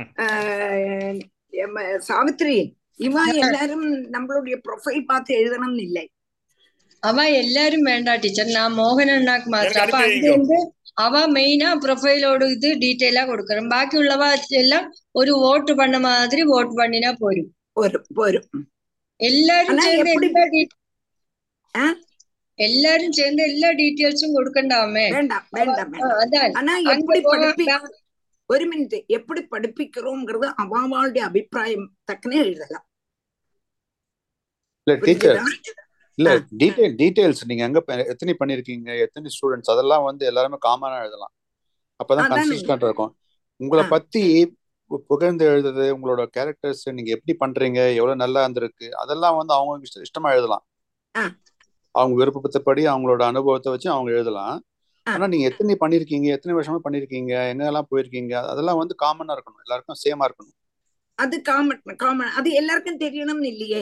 ஆஹ் சாவித்ரி இவா எல்லாரும் நம்மளுடைய ப்ரொஃபைல் பார்த்து எழுதணும்னு இல்லை. அவ எல்லாரும் வேண்டாம் டீச்சர், நான் மோகன் அண்ணாக்கு மாத்திரம். அப்ப அங்க இருந்து அவ மெயினா ப்ரொஃபைலோட இது டீட்டெயிலா கொடுக்கறோம். பாக்கி உள்ளவா எல்லாம் ஒரு ஓட்டு பண்ண மாதிரி ஓட்டு பண்ணினா போரும் போரும் எல்லாரும் சேர்ந்து எல்லா எல்லாரும் சேர்ந்து எல்லா டீட்டெயில்ஸும் கொடுக்கண்டாமே. வேண்டாம் வேண்டாம் வேண்டாம். ஆனா எப்படி படிப்பி ஒரு மினிட் எப்படி படிப்பிக்கிறோம்ங்கிறது அவாவாளுடைய அபிப்பிராயம் தக்கனே எழுதலாம். இல்ல டீச்சர் இல்ல டீடைல் டீடைல்ஸ் நீங்க எங்க எத்தனை பண்ணிருக்கீங்க, எத்தனை ஸ்டூடெண்ட்ஸ், அதெல்லாம் வந்து எல்லாருமே காமனா எழுதலாம். அப்பதான் கன்சிஸ்டன்டா இருக்கும். உங்களை பத்தி புகழ்ந்து எழுதுறது, உங்களோட கேரக்டர்ஸ் நீங்க எப்படி பண்றீங்க, எவ்வளவு நல்லா இருந்திருக்கு, அதெல்லாம் வந்து அவங்க இஷ்டமா எழுதலாம். அவங்க விருப்பப்பட்டபடி அவங்களோட அனுபவத்தை வச்சு அவங்க எழுதலாம். ஆனா நீங்க எத்தனை பண்ணிருக்கீங்க, எத்தனை வருஷமா பண்ணிருக்கீங்க, எங்கெல்லாம் போயிருக்கீங்க, அதெல்லாம் வந்து காமனா இருக்கணும், எல்லாருக்கும் சேமா இருக்கணும். அது காமன் காமன் அது எல்லாருக்கும் தெரியணும்னு இல்லையே.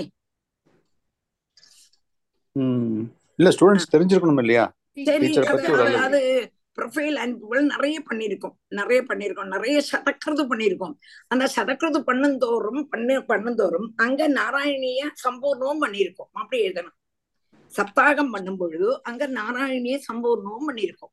ம் இல்ல ஸ்டூடெண்ட்ஸ் தெரிஞ்சிருக்கணும் இல்லையா? டீச்சர் பத்தி ஒரு அது ப்ரொஃபைல் அனுப்புகள் நிறைய பண்ணிருக்கோம் நிறைய பண்ணிருக்கோம் நிறைய சதக்கிருது பண்ணிருக்கோம். அந்த சதக்கிருது பண்ணுந்தோறும் பண்ணு பண்ணுந்தோறும் அங்க நாராயணிய சம்பூர்ணமும் பண்ணிருக்கோம். அப்படி எழுதணும். சப்தாகம் பண்ணும் பொழுது அங்க நாராயணிய சம்பூர்ணமும் பண்ணிருக்கோம்.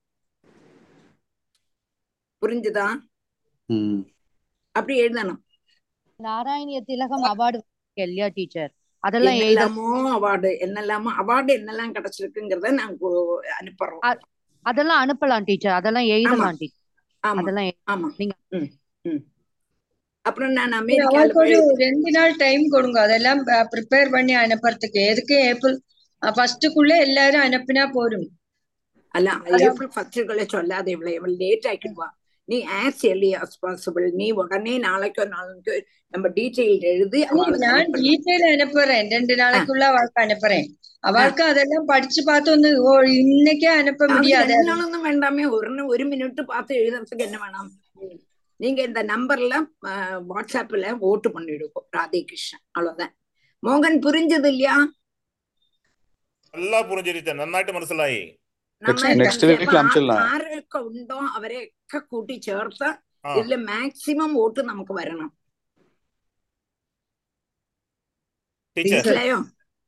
புரிஞ்சுதா? அப்படி எழுதணும். நாராயணிய திலகம் அவார்டு இல்லையா டீச்சர்? அதெல்லாம் என்னெல்லாமோ அவார்டு என்னெல்லாமோ அவார்டு என்னெல்லாம் கிடைச்சிருக்குங்கிறத நாங்க அனுப்புறோம். அதெல்லாம் அனுப்பலாம் டீச்சர், அதெல்லாம் எழுதலாம் டீச்சர். அதெல்லாம் ஆமா நீங்க அப்புறம் நான் அமெரிக்கால போய் ரெண்டு நாள் டைம் கொடுங்க, அதெல்லாம் ப்ரிப்பேர் பண்ணி அனுப்புறதுக்கு. எதுக்கு ஏப்ரல் ஃபர்ஸ்டுக்குள்ள எல்லாரும் அனுப்பினா போரும். அல்ல ஏப்ரல் ஃபர்ஸ்டுக்குள்ள சொல்லாத, இவ்வளவு எவ்வளவு லேட் ஆக்கிடுவா. நீ ஆஸ் எர்லி ஆஸ் பாசிபிள் நீ உடனே நாளைக்கோ நாளைக்கு நம்ம டீட்டெயில் எழுதி நான் டீட்டெயில் அனுப்புறேன். ரெண்டு நாளைக்குள்ள அவளுக்கு அனுப்புறேன். அவளுக்கு அதெல்லாம் படிச்சு பார்த்து வந்து இன்னைக்கே அனுப்ப முடியாது. ஒன்னும் வேண்டாமே, ஒரு ஒரு மினிட் பார்த்து எழுதுறதுக்கு என்ன வேணாம். நீங்க இந்த நம்பர்ல வாட்ஸ்அப்ல ஓட்டு பண்ணிடுவோம் ராதேகிருஷ்ணன், அவ்வளவுதான். மோகன் புரிஞ்சது இல்லையா? நல்லா புரிஞ்சிருச்சு, നന്നായിട്ട് മനസ്സിലായി. ആരൊക്കെ ഉണ്ടോ അവരെയൊക്കെ കൂട്ടി ചേർത്ത് ഇതില് മാക്സിമം വോട്ട് നമുക്ക് വരണം. മനസ്സിലായോ?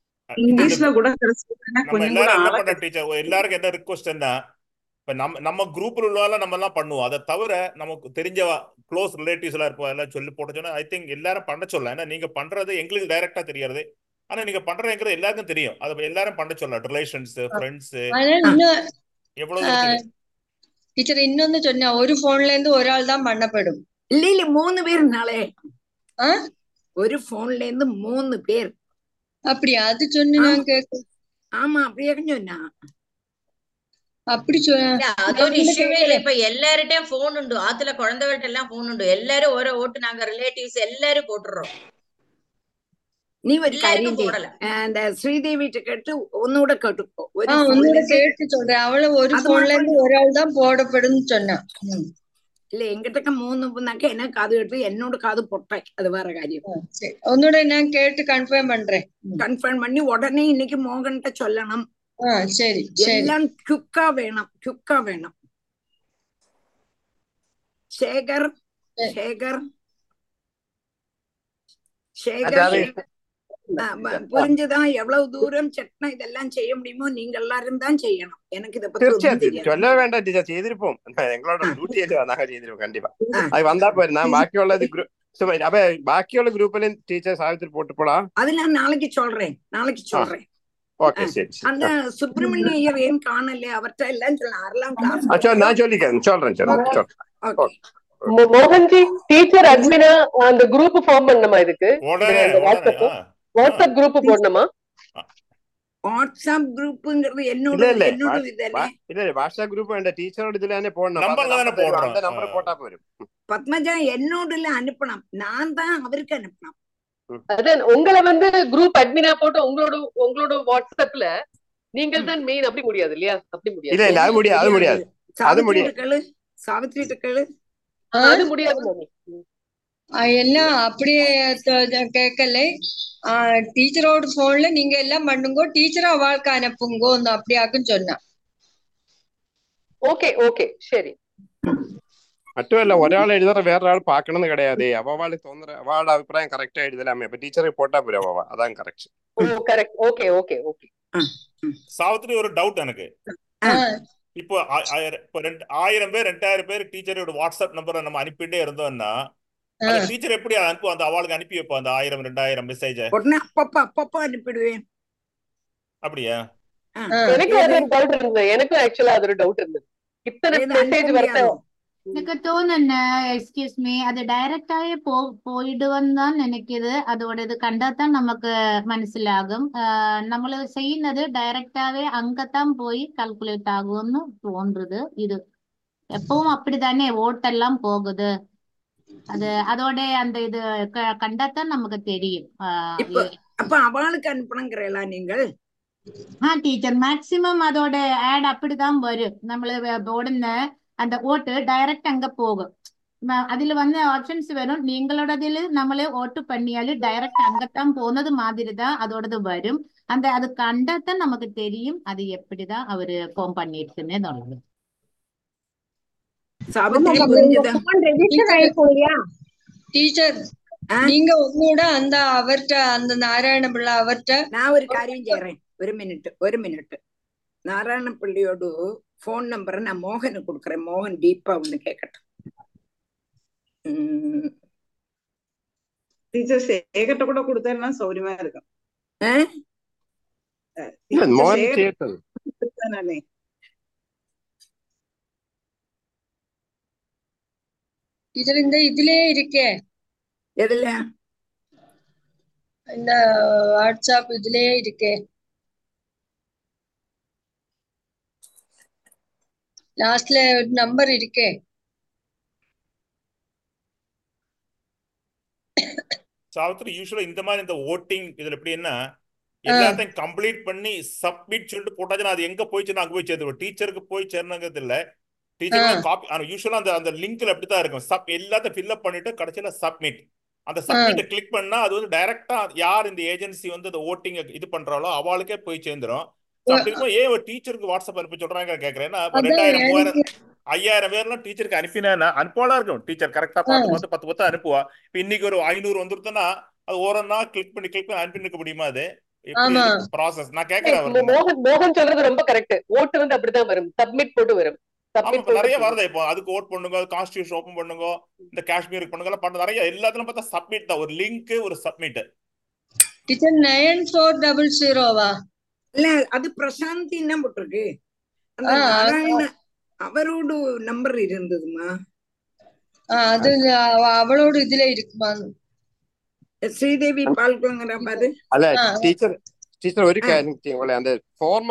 எல்லாருக்கும் என்ன ரிக்வெஸ்ட் என்ன, இப்ப நம்ம நம்ம குரூப்ல உள்ளவால நம்ம எல்லாம் பண்ணுவோம். அதை தவிர நமக்கு தெரிஞ்ச க்ளோஸ் ரிலேட்டிவ்ஸ் எல்லாம் இருப்போம், எல்லாம் சொல்லி போட்டு சொன்னா ஐ திங்க் எல்லாரும் பண்ண சொல்லலாம். ஏன்னா நீங்க பண்றது எங்களுக்கு டைரக்டா தெரியாது, ஆனா நீங்க பண்றதுங்கிறது எல்லாருக்கும் தெரியும். அது எல்லாரும் பண்ண சொல்லலாம், ரிலேஷன்ஸ் ஃப்ரெண்ட்ஸ் எவ்வளவு. டீச்சர் இன்னொன்னு சொன்னா ஒரு போன்ல இருந்து ஒரு ஆள் தான் பண்ணப்படும். இல்ல இல்ல மூணு பேர்னாலே ஒரு போன்ல இருந்து மூணு பேர். அப்படியா? அது சொன்னு நான் கேட்க. ஆமா அப்படியே சொன்னா அப்படி சொன்ன அது ஒரு இஷ்யூவே இல்ல. இப்ப எல்லார்கிட்டயும் போன் உண்டு, ஆத்துல குழந்தைகள்ட்ட எல்லாம் போன் உண்டு. எல்லாரும் ஒரு ஓட்டு நாங்க ரிலேட்டிவ்ஸ் எல்லாரும் போட்டுறோம். நீ ஒரு காரியம் செய்யல, அந்த ஸ்ரீதேவிட்ட கேட்டு ஒன்னோட கேட்டுக்கோ. ஒன்னோட கேட்டு சொல்றேன். அவள ஒரு போன்ல இருந்து ஒரு ஆள் தான் போடப்படும் சொன்னா. இல்ல எங்கிட்ட மூணுனாக்க என்ன காது கேட்டு என்னோட காது பொட்டாய், அது வேற காரியம். ஒன்னோட நான் கேட்டு கன்ஃபார்ம் பண்றேன். கன்ஃபார்ம் பண்ணி உடனே இன்னைக்கு மோகன்கிட்ட சொல்லணும். சரி எல்லாம் குக்கா வேணும், குக்கா வேணும். சேகர் சேகர் சேகர் புரிஞ்சுதா? எவ்வளவு தூரம் செட்னா இதெல்லாம் செய்ய முடியுமோ நீங்க எல்லாரும் தான் செய்யணும். எனக்கு இதை பத்தி சொல்ல வேண்டாம் டீச்சர், செய்திருப்போம். எங்களோட டியூட்டியில நாங்க செய்திருப்போம் கண்டிப்பா. அது வந்தா போய் நான் பாக்கியுள்ளது அப்ப பாக்கியுள்ள குரூப்ல டீச்சர் சாவித்திரி போட்டு போலாம். அது நான் நாளைக்கு சொல்றேன், நாளைக்கு சொல்றேன். ஓகே சரி. அந்த சுப்பிரமணிய ஐயர் ஏன் காணல, அவர்கிட்ட எல்லாம் சொல்ல ஆறலாம் கிளாஸ் நான் சொல்லிக்கிறேன் சொல்றேன் சொல்றேன். மோகன்ஜி டீச்சர் அட்மினா அந்த குரூப் ஃபார்ம் பண்ணணுமா? இதுக்கு வாட்ஸ்அப் வாட்ஸ்அப் குரூப் போடணுமா? வாட்ஸ்அப் குரூப்ங்கிறது என்னோட என்னோட இதல்ல. இல்ல வாட்ஸ்அப் குரூப் வேണ്ട, டீச்சரோட இதுலயே போடணும். நம்பர்ல தான போடுறோம், அந்த நம்பர் போட்டா போதும். பத்மஜா என்னோடல அனுப்பணும், நான் தான் அவருக்கு அனுப்பணும். அதான் உங்களை வந்து குரூப் அட்மினா போட்டு உங்களோட உங்களோட வாட்ஸ்அப்ல நீங்கள் தான் மெயின். அப்படி முடியாது இல்லையா? அப்படி முடியாது. இல்ல இல்ல அது முடியாது, அது முடியாது, அது முடியாது. சாவித்ரி கேளு, அது முடியாது. எல்லாம் அப்படியே கேட்கல. டீச்சரோட போன்ல நீங்க எல்லாம் பண்ணுங்கோ, டீச்சர் அவளுக்கு அனுப்புங்கோ அப்படியாக்கும் சொன்னா. ஓகே ஓகே சரி. மட்டுமല്ല ഒരാൾ എഴുതുற വേറൊരാൾ പാക്കണമെന്ന് கிடையாது. അവവാള് തോന്നുന്ന അവളുടെ അഭിപ്രായം കറക്റ്റ് എഴുതലാമേ. അപ്പൊ ടീച്ചറെ പോട്ടാ പോരാ അവ അതാണ് correct. Oh correct. Okay okay okay. Savitri ஒரு டவுட் எனக்கு. இப்போ இப்போ ரெண்டு ஆயிரம் பேர் ரெண்டாயிரம் பேர் டீச்சரோட வாட்ஸ்அப் நம்பரை நம்ம அனுப்பிட்டே இருந்தோம்னா அந்த டீச்சர் எப்படி அனுப்புவோம்? அந்த அவளுக்கு அனுப்பி வைப்போம் அந்த ஆயிரம் ரெண்டாயிரம் மெசேஜ் அப்பப்ப அப்பப்ப அனுப்பிடுவேன். அப்படியா? எனக்கு அது ஒரு டவுட் இருந்தது. எனக்கு ஆக்சுவலா அது ஒரு டவுட் இருந்தது. இத்தனை மெசேஜ் வரது எனக்கு தோணுன எக்ஸ்கியூஸ் மீ அது டைரக்டாவே போ போயிடுவன்னு தான் நினைக்குது. அதோட இது கண்டாதான் நமக்கு മനസ്സിലാകും. നമ്മൾ ചെയ്യുന്നത് டைரக்டாவே அங்கதான் போய் கால்குலேட் ஆகும்னு தோன்றுது. இது எப்பவும் அப்படித்தானே ஓட்டெல்லாம் போகுது. அது அதோட அந்த இது கண்டாதான் நமக்கு தெரியும். அப்ப அவளுக்கு அனுப்பணுங்கிறீங்களா நீங்கள்? ஆ டீச்சர் மேக்சிமம் அதோட ஆட் அப்படிதான் வரும். நம்மள உடனே அந்த ஓட்டு டைரக்ட் அங்க போகும். அதுல வந்து ஆப்ஷன்ஸ் வரும். நீங்களோடதுல நம்மளே ஓட்டு பண்ணியாலும் டைரக்ட் அங்கத்தான் போனது மாதிரி தான் அதோடது வரும். அந்த அது கண்டாதான் நமக்கு தெரியும் அது எப்படிதான் அவரு ஃபார்ம் பண்ணிருக்குன்னு சொல்லுது. டீச்சர் நீங்க உங்களோட அந்த அவர்கிட்ட அந்த நாராயண பிள்ளை அவர்கிட்ட நான் ஒரு காரியம் செய்யறேன். ஒரு மினிட் ஒரு மினிட் நாராயண பிள்ளையோட போன் நம்பரை நான் மோகனுக்கு கொடுக்குறேன். மோகன் டீப்பா ஒண்ணு கேட்கட்டும். டீச்சர் சேகட்ட கூட கொடுத்தா சௌரியமா இருக்கும். டீச்சர் இந்த இதுலயே இருக்கே. எதுல? இந்த வாட்ஸ்அப் இதுலயே இருக்கே. லாஸ்ட்ல நம்பர் இருக்கே. சாவித்திரி யூசுவலா இந்த மாதிரி இந்த ஓட்டிங் இதுல எப்படின்னா எல்லாத்தையும் கம்ப்ளீட் பண்ணி சப்மிட் சொல்லிட்டு போட்டாச்சுன்னா அது எங்க போயிச்சுன்னா அங்க போய் சேர்த்து டீச்சருக்கு போய் சேரணுங்கிறது இல்ல. டீச்சர் காப்பி ஆனா யூசுவலா அந்த அந்த லிங்க்ல அப்படித்தான் இருக்கும். சப் எல்லாத்தையும் ஃபில்அப் பண்ணிட்டு கடைசியில சப்மிட் அந்த சப்மிட்டை கிளிக் பண்ணா அது வந்து டைரக்டா யார் இந்த ஏஜென்சி வந்து அந்த ஓட்டிங் இது பண்றாளோ அவளுக்கே போய் சேர்ந்துரும். ஏன் ஒரு டீச்சருக்கு வாட்ஸ்அப் அனுப்பி சொல்றாங்க கேக்குறேன். ரெண்டாயிரம் மூவாயிரம் ஐயாயிரம் பேர்லாம் டீச்சருக்கு அனுப்பினா அனுப்பலாம் இருக்கும். டீச்சர் கரெக்டா பார்த்து பார்த்து பத்து பத்து அனுப்புவா. இப்ப இன்னைக்கு ஒரு ஐநூறு வந்துருதுன்னா அது ஓரன்னா கிளிக் பண்ணி கிளிக் பண்ணி அனுப்பி இருக்க முடியுமா? அது ப்ராசஸ் நான் கேக்குறேன். மோகன் மோகன் சொல்றது ரொம்ப கரெக்ட். ஓட்டு வந்து அப்படிதான் வரும். சப்மிட் போட்டு வரும். நிறைய வருது. இப்போ அதுக்கு ஓட் பண்ணுங்க, கான்ஸ்டிடியூஷன் ஓபன் பண்ணுங்க, இந்த காஷ்மீருக்கு பண்ணுங்க பண்ண நிறைய எல்லாத்துலயும் பார்த்தா சப்மிட் தான். ஒரு லிங்க் ஒரு submit. Teacher nine four double ஜீரோவா? இல்ல அது பிரசாந்தி என்ன போட்டிருக்கு. அந்த நாராயண அவரோட நம்பர் இருந்ததுமா. அது அவளோட இதுல இருக்குமா? ஸ்ரீதேவி பால்குளங்கற பாரு. അല്ല ടീച്ചർ ടീച്ചർ ഒരു കാര്യം ചെയ്യും. அந்த ഫോർമ